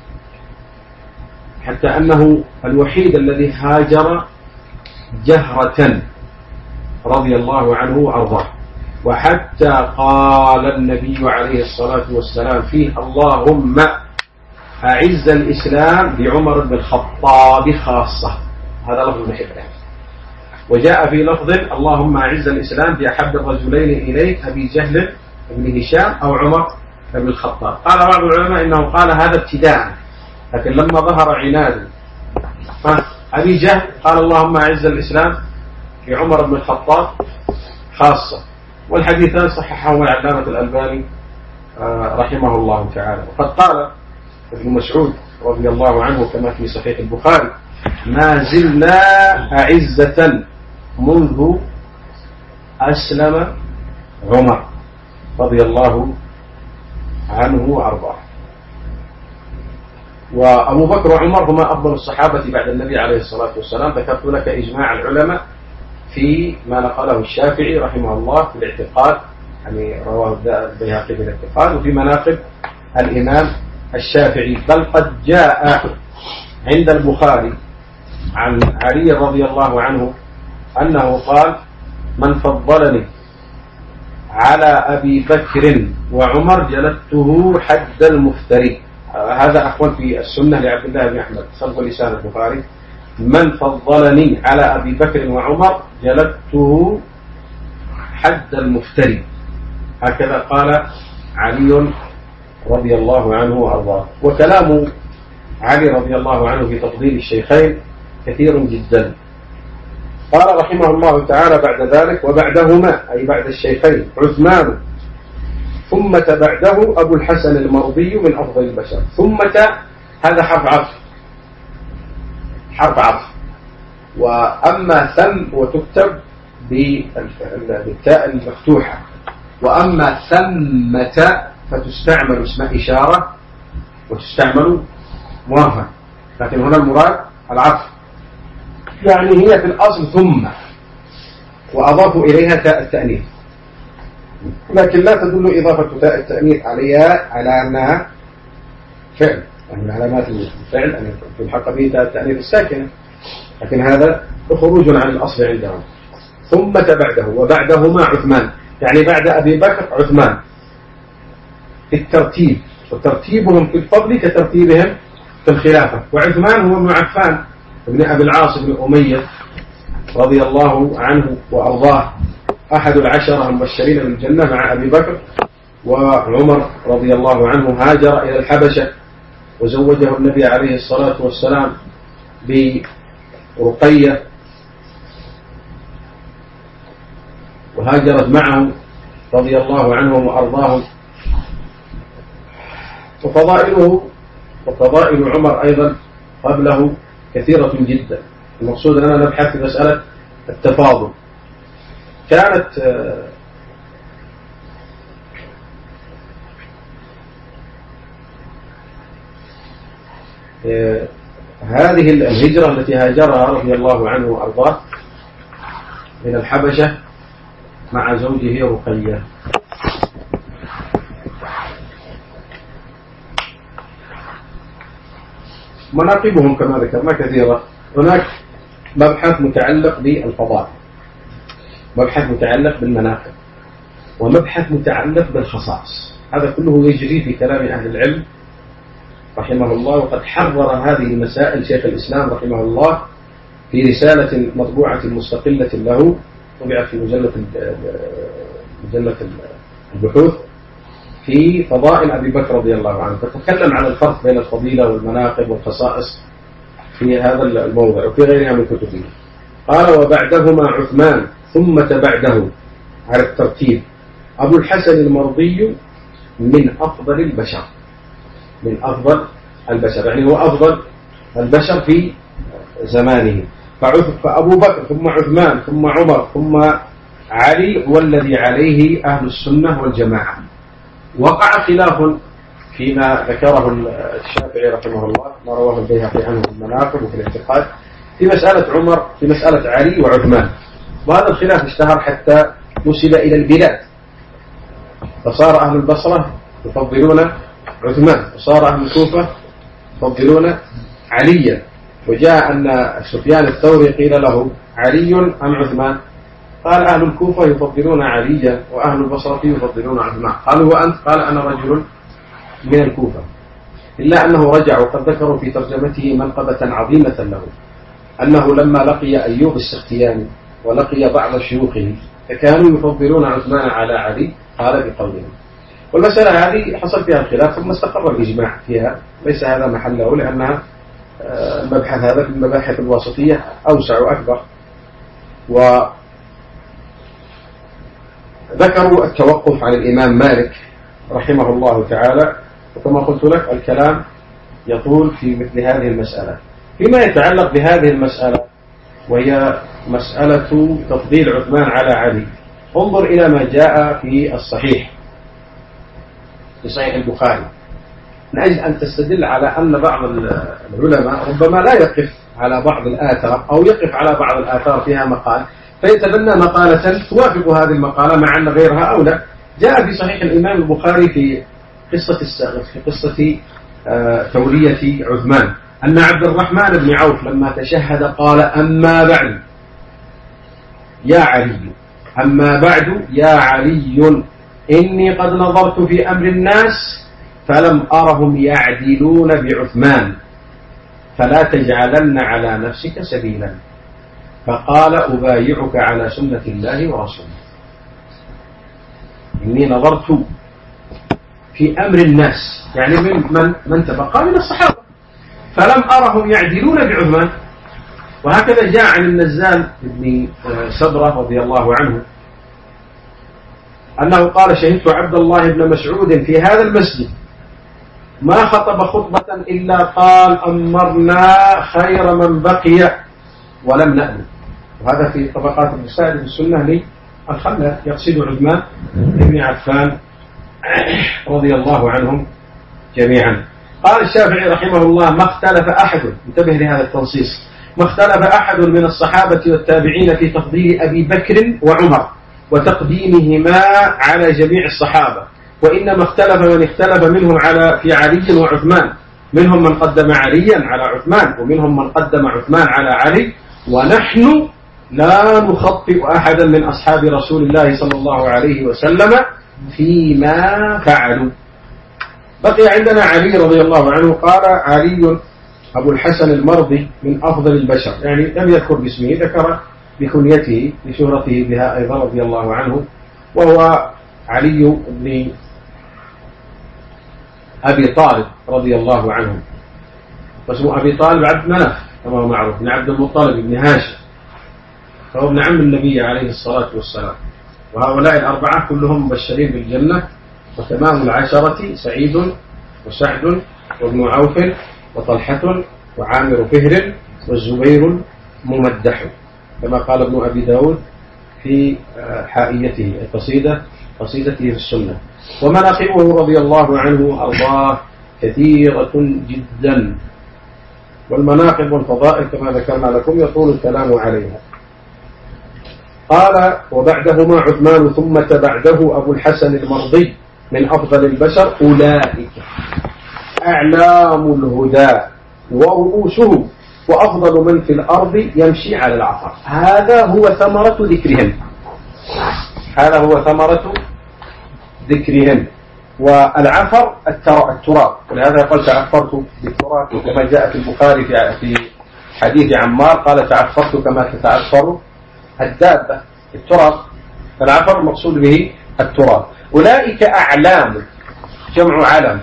حتى أنه الوحيد الذي هاجر جهرة رضي الله عنه وأرضاه. وحتى قال النبي عليه الصلاة والسلام فيه اللهم أعز الإسلام بعمر بن الخطاب خاصة، هذا لفظ محبه. وجاء في لفظ اللهم أعز الإسلام بأحب الرجلين إليك أبي جهل بن هشام أو عمر بن الخطاب. قال بعض العلماء إنه قال هذا ابتداء، لكن لما ظهر عناد أبي جهل قال اللهم أعز الإسلام بعمر بن الخطاب خاصة. والحديثان صححهما العلامة الألباني رحمه الله تعالى. وقد قال ابن مسعود رضي الله عنه كما في صحيح البخاري ما زلنا أعزة منذ أسلم عمر رضي الله عنه وأرضاه. وأبو بكر وعمر هما أفضل الصحابة بعد النبي عليه الصلاة والسلام. ذكرت لك إجماع العلماء في ما نقله الشافعي رحمه الله في الاعتقاد، يعني رواه البيهقي في الاعتقاد، وفي مناقب الإمام الشافعي. بل قد جاء عند البخاري عن علي رضي الله عنه أنه قال: من فضلني على أبي بكر وعمر جلدته حد المفتري. هذا أخوان في السنة لعبد الله بن أحمد صلب لسان البخاري: من فضلني على أبي بكر وعمر جلدته حد المفتري. هكذا قال علي رضي الله عنه وأرضاه. وكلام علي رضي الله عنه في تفضيل الشيخين كثير جدا. قال رحمه الله تعالى بعد ذلك: وبعدهما أي بعد الشيخين عثمان، ثم بعده أبو الحسن المرضي من أفضل البشر. ثم هذا حرف عطف. وأما ثم وتكتب بالتاء المفتوحة، وأما ثمة فتستعمل اسم إشارة وتستعمل موافق، لكن هنا المراد العطف، يعني هي في الأصل ثم، وأضافوا إليها تاء التأنيث، لكن لا تدل إضافة تاء التأنيث عليها على أنها فعل، يعني من علامات الفعل أن تلحق به تاء التأنيث الساكنة، لكن هذا خروج عن الأصل عندهم. ثم بعده وبعدهما عثمان، يعني بعد أبي بكر عثمان في الترتيب، وترتيبهم في الفضل كترتيبهم في الخلافة. وعثمان هو ابن عفان ابن أبي العاص بن أمية رضي الله عنه وأرضاه، أحد العشرة المبشرين بالجنة مع أبي بكر وعمر رضي الله عنه. هاجر إلى الحبشة وزوجه النبي عليه الصلاة والسلام برقية، وهاجرت معه رضي الله عنهم وأرضاهم. وفضائل عمر أيضا قبله كثيرة جدا. المقصود أننا نبحث في مسألة التفاضل. كانت هذه الهجرة التي هاجرها رضي الله عنه وأرضاه من الحبشة مع زوجه رقية. مناقبهم كما ذكرنا كثيرة. هناك مبحث متعلق بالفضائل، مبحث متعلق بالمناقب، ومبحث متعلق بالخصائص. هذا كله يجري في كلام أهل العلم رحمه الله. وقد حرر هذه المسائل شيخ الإسلام رحمه الله في رسالة مطبوعة مستقلة له، طبعت في مجلة البحوث في فضائل أبي بكر رضي الله عنه، فتكلم عن الفرق بين الفضيلة والمناقب والخصائص في هذا الموضع وفي غيرها من كتبه. قال: وبعدهما عثمان، ثم بعده على الترتيب أبو الحسن المرضي من أفضل البشر، من أفضل البشر، يعني هو أفضل البشر في زمانه. فأبو بكر ثم عثمان ثم عمر ثم علي هو الذي عليه أهل السنة والجماعة. وقع خلاف فيما ذكره الشافعي رحمه الله، ما رواه البيهقي عنه في المناقب وفي الاعتقاد، في مسألة عمر، في مسألة علي وعثمان. وهذا الخلاف اشتهر حتى نسب إلى البلاد، فصار أهل البصرة يفضلون عثمان، وصار أهل الكوفة يفضلون عليا. وجاء أن سفيان الثوري قيل له: علي أم عثمان؟ قال: أهل الكوفة يفضلون عليا وأهل البصرة يفضلون عثمان. قالوا: وأنت؟ قال: أنا رجل من الكوفة. إلا أنه رجع، وقد ذكروا في ترجمته منقبة عظيمة له، أنه لما لقي أيوب السختياني ولقي بعض شيوخه فكانوا يفضلون عثمان على علي، قال بقولهم. والمسألة هذه حصل فيها الخلاف، ثم استقر الإجماع فيها، ليس هذا محله، لأنها المبحث هذا في المباحث الواسطية أوسع وأكبر. وذكروا التوقف عن الإمام مالك رحمه الله تعالى، وكما قلت لك الكلام يطول في مثل هذه المسألة. فيما يتعلق بهذه المسألة وهي مسألة تفضيل عثمان على علي، انظر إلى ما جاء في الصحيح، في صحيح البخاري من أجل أن تستدل على أن بعض العلماء ربما لا يقف على بعض الآثار أو يقف على بعض الآثار فيها مقال فيتبنى مقالة توافق هذه المقالة مع أن غيرها أولى. جاء في صحيح الإمام البخاري في قصة تولية عثمان أن عبد الرحمن بن عوف لما تشهد قال أما بعد يا علي، أما بعد يا علي إني قد نظرت في أمر الناس فلم أرهم يعدلون بعثمان فلا تجعلن على نفسك سبيلا، فقال أبايعك على سنة الله ورسوله. إني نظرت في أمر الناس يعني من تبقى من الصحابة فلم أرهم يعدلون بعثمان. وهكذا جاء عن النزال بن سبرة رضي الله عنه أنه قال شهدت عبد الله بن مسعود في هذا المسجد ما خطب خطبة إلا قال أمرنا خير من بقي ولم نأمن. وهذا في طبقات المسائل في السنة للخلة يقصد عثمان بن عفان رضي الله عنهم جميعا. قال الشافعي رحمه الله ما اختلف أحد، انتبه لهذا التنصيص، ما اختلف أحد من الصحابة والتابعين في تفضيل أبي بكر وعمر وتقديمهما على جميع الصحابة، وإنما اختلف من اختلف منهم في علي وعثمان، منهم من قدم عليا على عثمان ومنهم من قدم عثمان على علي، ونحن لا نخطئ أحدا من أصحاب رسول الله صلى الله عليه وسلم فيما فعلوا. بقي عندنا علي رضي الله عنه. قال علي أبو الحسن المرضي من أفضل البشر، يعني لم يذكر باسمه، ذكر بكنيته لشهرته بها أيضا رضي الله عنه، وهو علي بن أبي طالب رضي الله عنه، واسمه أبي طالب عبد مناف كما هو معروف، بن عبد المطلب بن هاشم، فهو ابن عم النبي عليه الصلاة والسلام. وهؤلاء الأربعة كلهم مبشرين بالجنة، وتمام العشرة سعيد وسعد وابن عوف وطلحة وعامر فهر والزبير ممدح، كما قال ابن أبي داود في حائيته قصيدته في السنة. ومناقبه رضي الله عنه وأرضاه كثيرة جدا، والمناقب والفضائل كما ذكرنا لكم يطول الكلام عليها. قال وبعدهما عثمان ثم بعده أبو الحسن المرضي من أفضل البشر، أولئك أعلام الهدى ورؤوسه وأفضل من في الأرض يمشي على العفر. هذا هو ثمرة ذكرهم، هذا هو ثمرة ذكرهم. والعفر التراب، ولهذا قال تعفرت بالتراب، وكما جاء في البخاري في حديث عمار قال تعفرت كما تتعفر الدابة التراب، فالعفر المقصود به التراب. أولئك أعلام جمع علم،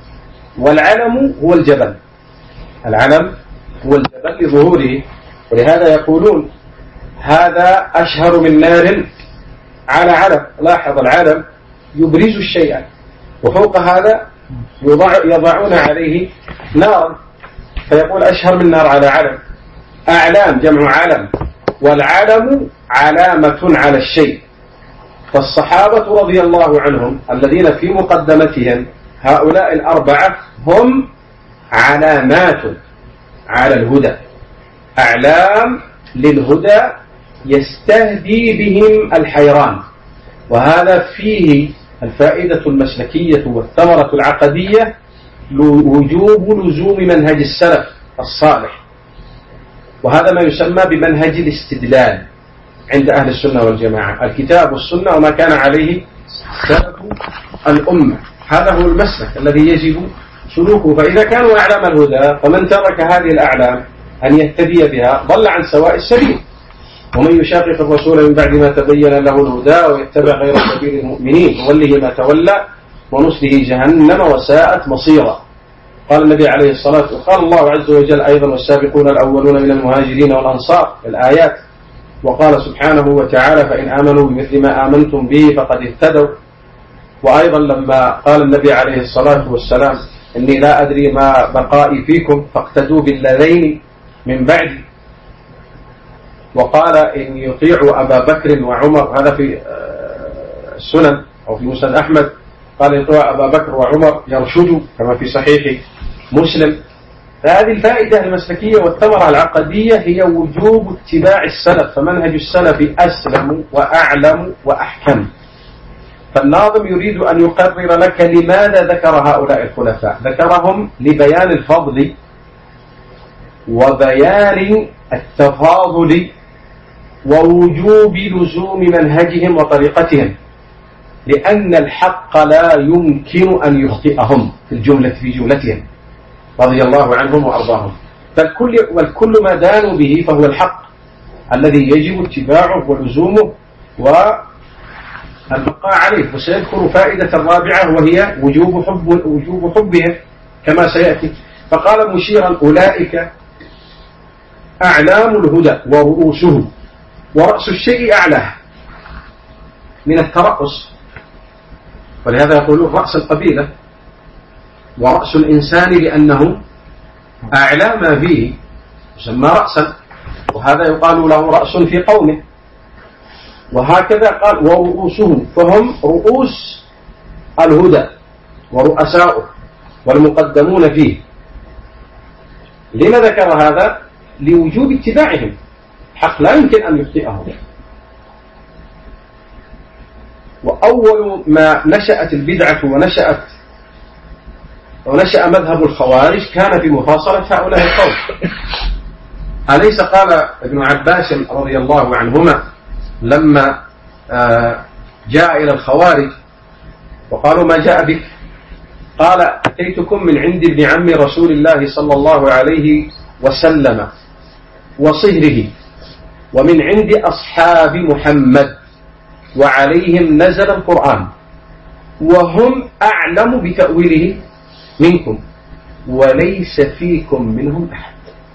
والعلم هو الجبل، العلم هو الجبل لظهوره، ولهذا يقولون هذا أشهر من نار على علم. لاحظ العلم يبرز الشيء، وفوق هذا يضعون عليه نارا، فيقول أشهر من نار على علم. أعلام جمع علم، والعلم علامة على الشيء. فالصحابة رضي الله عنهم الذين في مقدمتهم هؤلاء الأربعة هم علامات على الهدى، أعلام للهدى يستهدي بهم الحيران. وهذا فيه الفائدة المسلكية والثمرة العقدية، وجوب لزوم منهج السلف الصالح، وهذا ما يسمى بمنهج الاستدلال عند أهل السنة والجماعة، الكتاب والسنة وما كان عليه سلف الأمة. هذا هو المسلك الذي يجب سلوكه. فإذا كانوا أعلام الهدى فمن ترك هذه الأعلام أن يهتدي بها ضل عن سواء السبيل. ومن يشاقق الرسول من بعد ما تبين له الهدى ويتبع غير سبيل المؤمنين نوله ما تولى ونصله جهنم وساءت مصيرا. قال النبي عليه الصلاة والسلام، وقال الله عز وجل أيضا والسابقون الأولون من المهاجرين والأنصار الآيات. وقال سبحانه وتعالى فإن آمنوا بمثل ما آمنتم به فقد اهتدوا. وأيضا لما قال النبي عليه الصلاة والسلام إني لا أدري ما بقائي فيكم فاقتدوا بالذين من بعدي. وقال إن يطيعوا أبا بكر وعمر، هذا في السنن أو في مسند أحمد، قال يطوع أبا بكر وعمر يرشدوا كما في صحيح مسلم. فهذه الفائدة المسلكية والثمرة العقدية هي وجوب اتباع السلف، فمنهج السلف أسلم وأعلم وأحكم. فالناظم يريد أن يقرر لك لماذا ذكر هؤلاء الخلفاء. ذكرهم لبيان الفضل وبيان التفاضل ووجوب لزوم منهجهم وطريقتهم، لأن الحق لا يمكن أن يخطئهم في جملتهم رضي الله عنهم وأرضاهم. والكل ما دانوا به فهو الحق الذي يجب اتباعه ولزومه والبقاء عليه. وسيذكر فائدة رابعة وهي وجوب حبهم كما سيأتي. فقال مشيرا أولئك أعلام الهدى ورؤوسه، ورأس الشيء أعلاه من الترأس، ولهذا يقولون رأس القبيلة ورأس الإنسان لأنه أعلى ما فيه يسمى رأسا، وهذا يقال له رأس في قومه. وهكذا قال ورؤوسهم، فهم رؤوس الهدى ورؤساؤه والمقدمون فيه. لما ذكر هذا؟ لوجوب اتباعهم، حق لا يمكن أن يخطئهم. وأول ما نشأت البدعة ونشأ مذهب الخوارج كان في مفاصلة هؤلاء القوم. أليس قال ابن عباس رضي الله عنهما لما جاء إلى الخوارج وقالوا ما جاء بك؟ قال أتيتكم من عند ابن عم رسول الله صلى الله عليه وسلم وصهره ومن عند أصحاب محمد وعليهم نزل القرآن وهم أعلم بتأويله منكم وليس فيكم منهم أحد.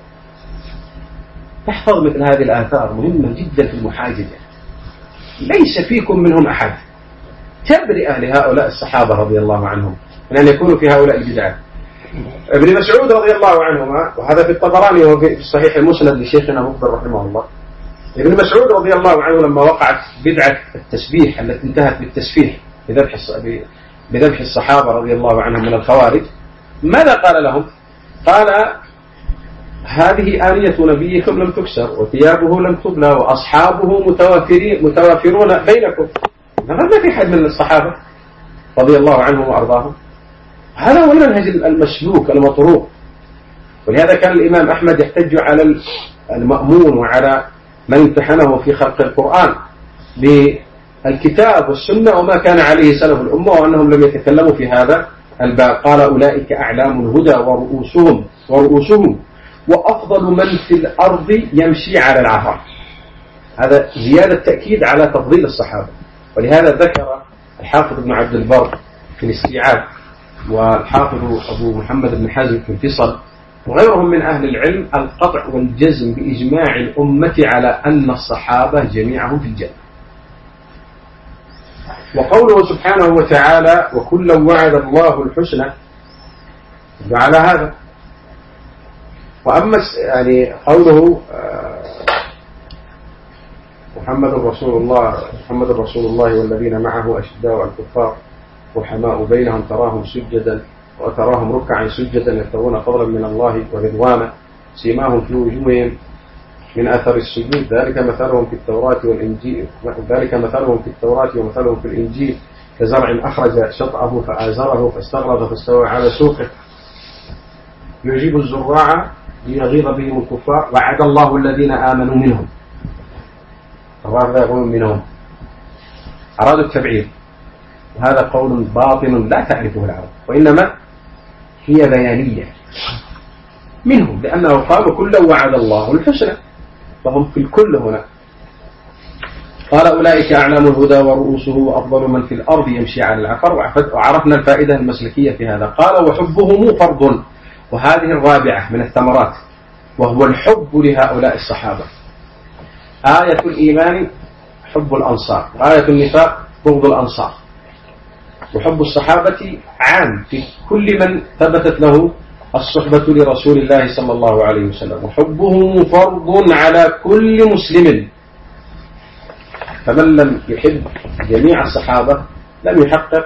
تحفظ مثل هذه الآثار مهمة جدا في المحاججة. ليس فيكم منهم أحد، تبرئة لهؤلاء الصحابة رضي الله عنهم من أن يكونوا في هؤلاء البدعة. ابن مسعود رضي الله عنهما، وهذا في الطبراني وفي صحيح المسند لشيخنا مقبل رحمه الله، ابن مسعود رضي الله عنه لما وقعت بدعة التسبيح التي انتهت بالتسفيح بذبح الصحابة رضي الله عنهم من الخوارج، ماذا قال لهم؟ قال هذه آنية نبيكم لم تكسر وثيابه لم تبلى وأصحابه متوافرون بينكم. ما في حد من الصحابة رضي الله عنهم وأرضاهم. هذا هو المنهج المسلوك المطروق. ولهذا كان الإمام أحمد يحتج على المأمون وعلى من امتحنه في خلق القرآن بالكتاب والسنة وما كان عليه سلف الأمة وأنهم لم يتكلموا في هذا الباب. قال أولئك أعلام الهدى ورؤوسهم وأفضل من في الأرض يمشي على العفر. هذا زيادة تأكيد على تفضيل الصحابة. ولهذا ذكر الحافظ ابن عبد البر في الاستيعاب والحافظ أبو محمد بن حزم في الفصل وغيرهم من أهل العلم القطع والجزم بإجماع الأمة على أن الصحابة جميعهم في الجنة. وقوله سبحانه وتعالى وكلا وعد الله الحسنى على هذا. وأما يعني قوله محمد رسول الله والذين معه أشداء على الكفار رحماء بينهم تراهم سجدا وتراهم ركعا سجدا يبتغون فضلا من الله ورضوانا سيماهم في وجوههم من أثر السجود ذلك مثلهم في التوراة ومثلهم في الإنجيل كزرع أخرج شطأه فآزره فاستغلظ فاستوى على سوقه يجيب الزراع ليغيظ بهم الكفار وعد الله الذين آمنوا منهم. الله يقول منهم أرادوا التبعير، وهذا قول باطل لا تعرفه العرب وإنما هي بيانية منهم، لأنه قالوا كلا وعد الله الحسنى فهم في الكل هنا. قال أولئك أعلام الهدى ورؤوسه وأفضل من في الأرض يمشي على العفر. وعرفنا الفائدة المسلكية في هذا. قال وحبهم فرض، وهذه الرابعة من الثمرات، وهو الحب لهؤلاء الصحابة. آية الإيمان حب الأنصار، آية النفاق بغض الأنصار. وحب الصحابة عام في كل من ثبتت له الصحبة لرسول الله صلى الله عليه وسلم، وحبهم فرض على كل مسلم. فمن لم يحب جميع الصحابة لم يحقق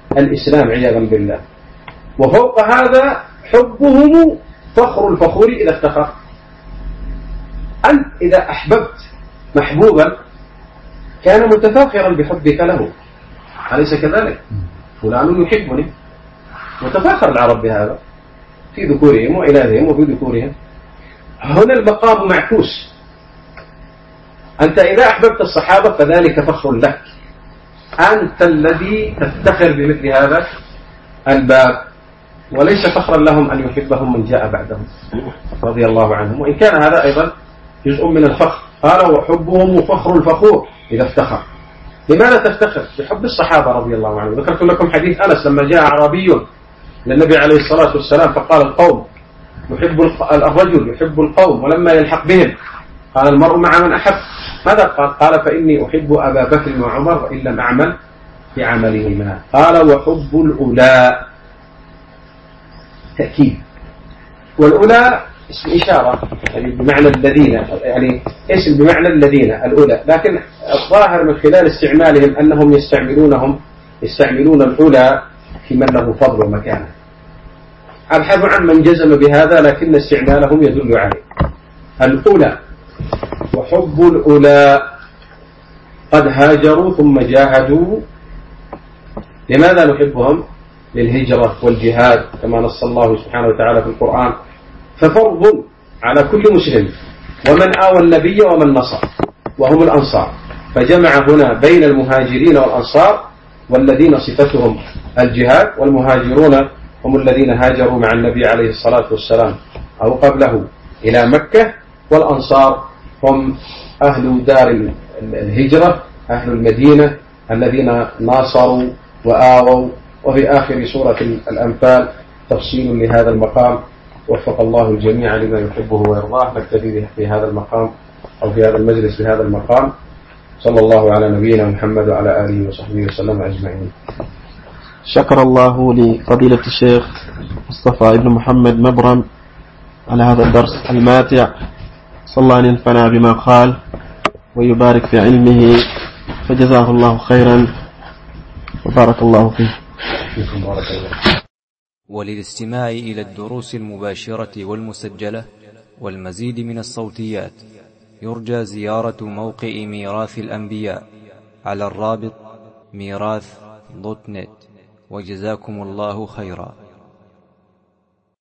الإسلام عياذا بالله. وفوق هذا حبهم فخر الفخور إذا افتخر. أنت إذا أحببت محبوبا كان متفاخرا بحبك له، أليس كذلك؟ فلان يحبني، وتفاخر العرب بهذا في ذكورهم وإناثهم وفي ذكورهم. هنا المقام معكوس، أنت إذا أحببت الصحابة فذلك فخر لك، أنت الذي تفتخر بمثل هذا الباب، وليس فخرا لهم أن يحبهم من جاء بعدهم رضي الله عنهم، وإن كان هذا أيضا جزء من الفخر. قال وحبهم فخر الفخور إذا افتخر. لماذا تفتخر؟ بحب الصحابة رضي الله عنهم. ذكرت لكم حديث أنس لما جاء أعرابي للنبي عليه الصلاة والسلام فقال القوم يحب الرجل يحب القوم ولما يلحق بهم قال المرء مع من أحب. ماذا قال؟ قال فإني أحب أبا بكر وعمر وإن لم أعمل بعملهما. قال وحب الأولى تأكيد، والأولى اسم إشارة يعني بمعنى الذين، يعني اسم بمعنى الذين الأولى، لكن الظاهر من خلال استعمالهم أنهم يستعملون الأولى في من له فضل ومكانه. أبحث عن من جزم بهذا لكن استعمالهم يدل عليه. الأولى وحب الأولى قد هاجروا ثم جاهدوا. لماذا نحبهم؟ للهجرة والجهاد كما نص الله سبحانه وتعالى في القرآن. ففرض على كل مسلم ومن آوى النبي ومن نصر وهم الأنصار، فجمع هنا بين المهاجرين والأنصار والذين صفتهم الجهاد، والمهاجرون هم الذين هاجروا مع النبي عليه الصلاة والسلام أو قبله إلى مكة، والأنصار هم أهل دار الهجرة أهل المدينة الذين ناصروا وآووا. وفي آخر سورة الأنفال تفصيل لهذا المقام. وفق الله الجميع لما يحبه ويرضاه. نكتفي في هذا المقام أو في هذا المجلس بهذا المقام. صلى الله على نبينا محمد وعلى آله وصحبه وسلم أجمعين. شكر الله لفضيلة الشيخ مصطفى ابن محمد مبرم على هذا الدرس الماتع. صلى الله أن ينفعنا بما قال ويبارك في علمه، فجزاه الله خيرا وبارك الله فيه. وللاستماع إلى الدروس المباشرة والمسجلة والمزيد من الصوتيات يرجى زيارة موقع ميراث الأنبياء على الرابط ميراث.net. وجزاكم الله خيرا.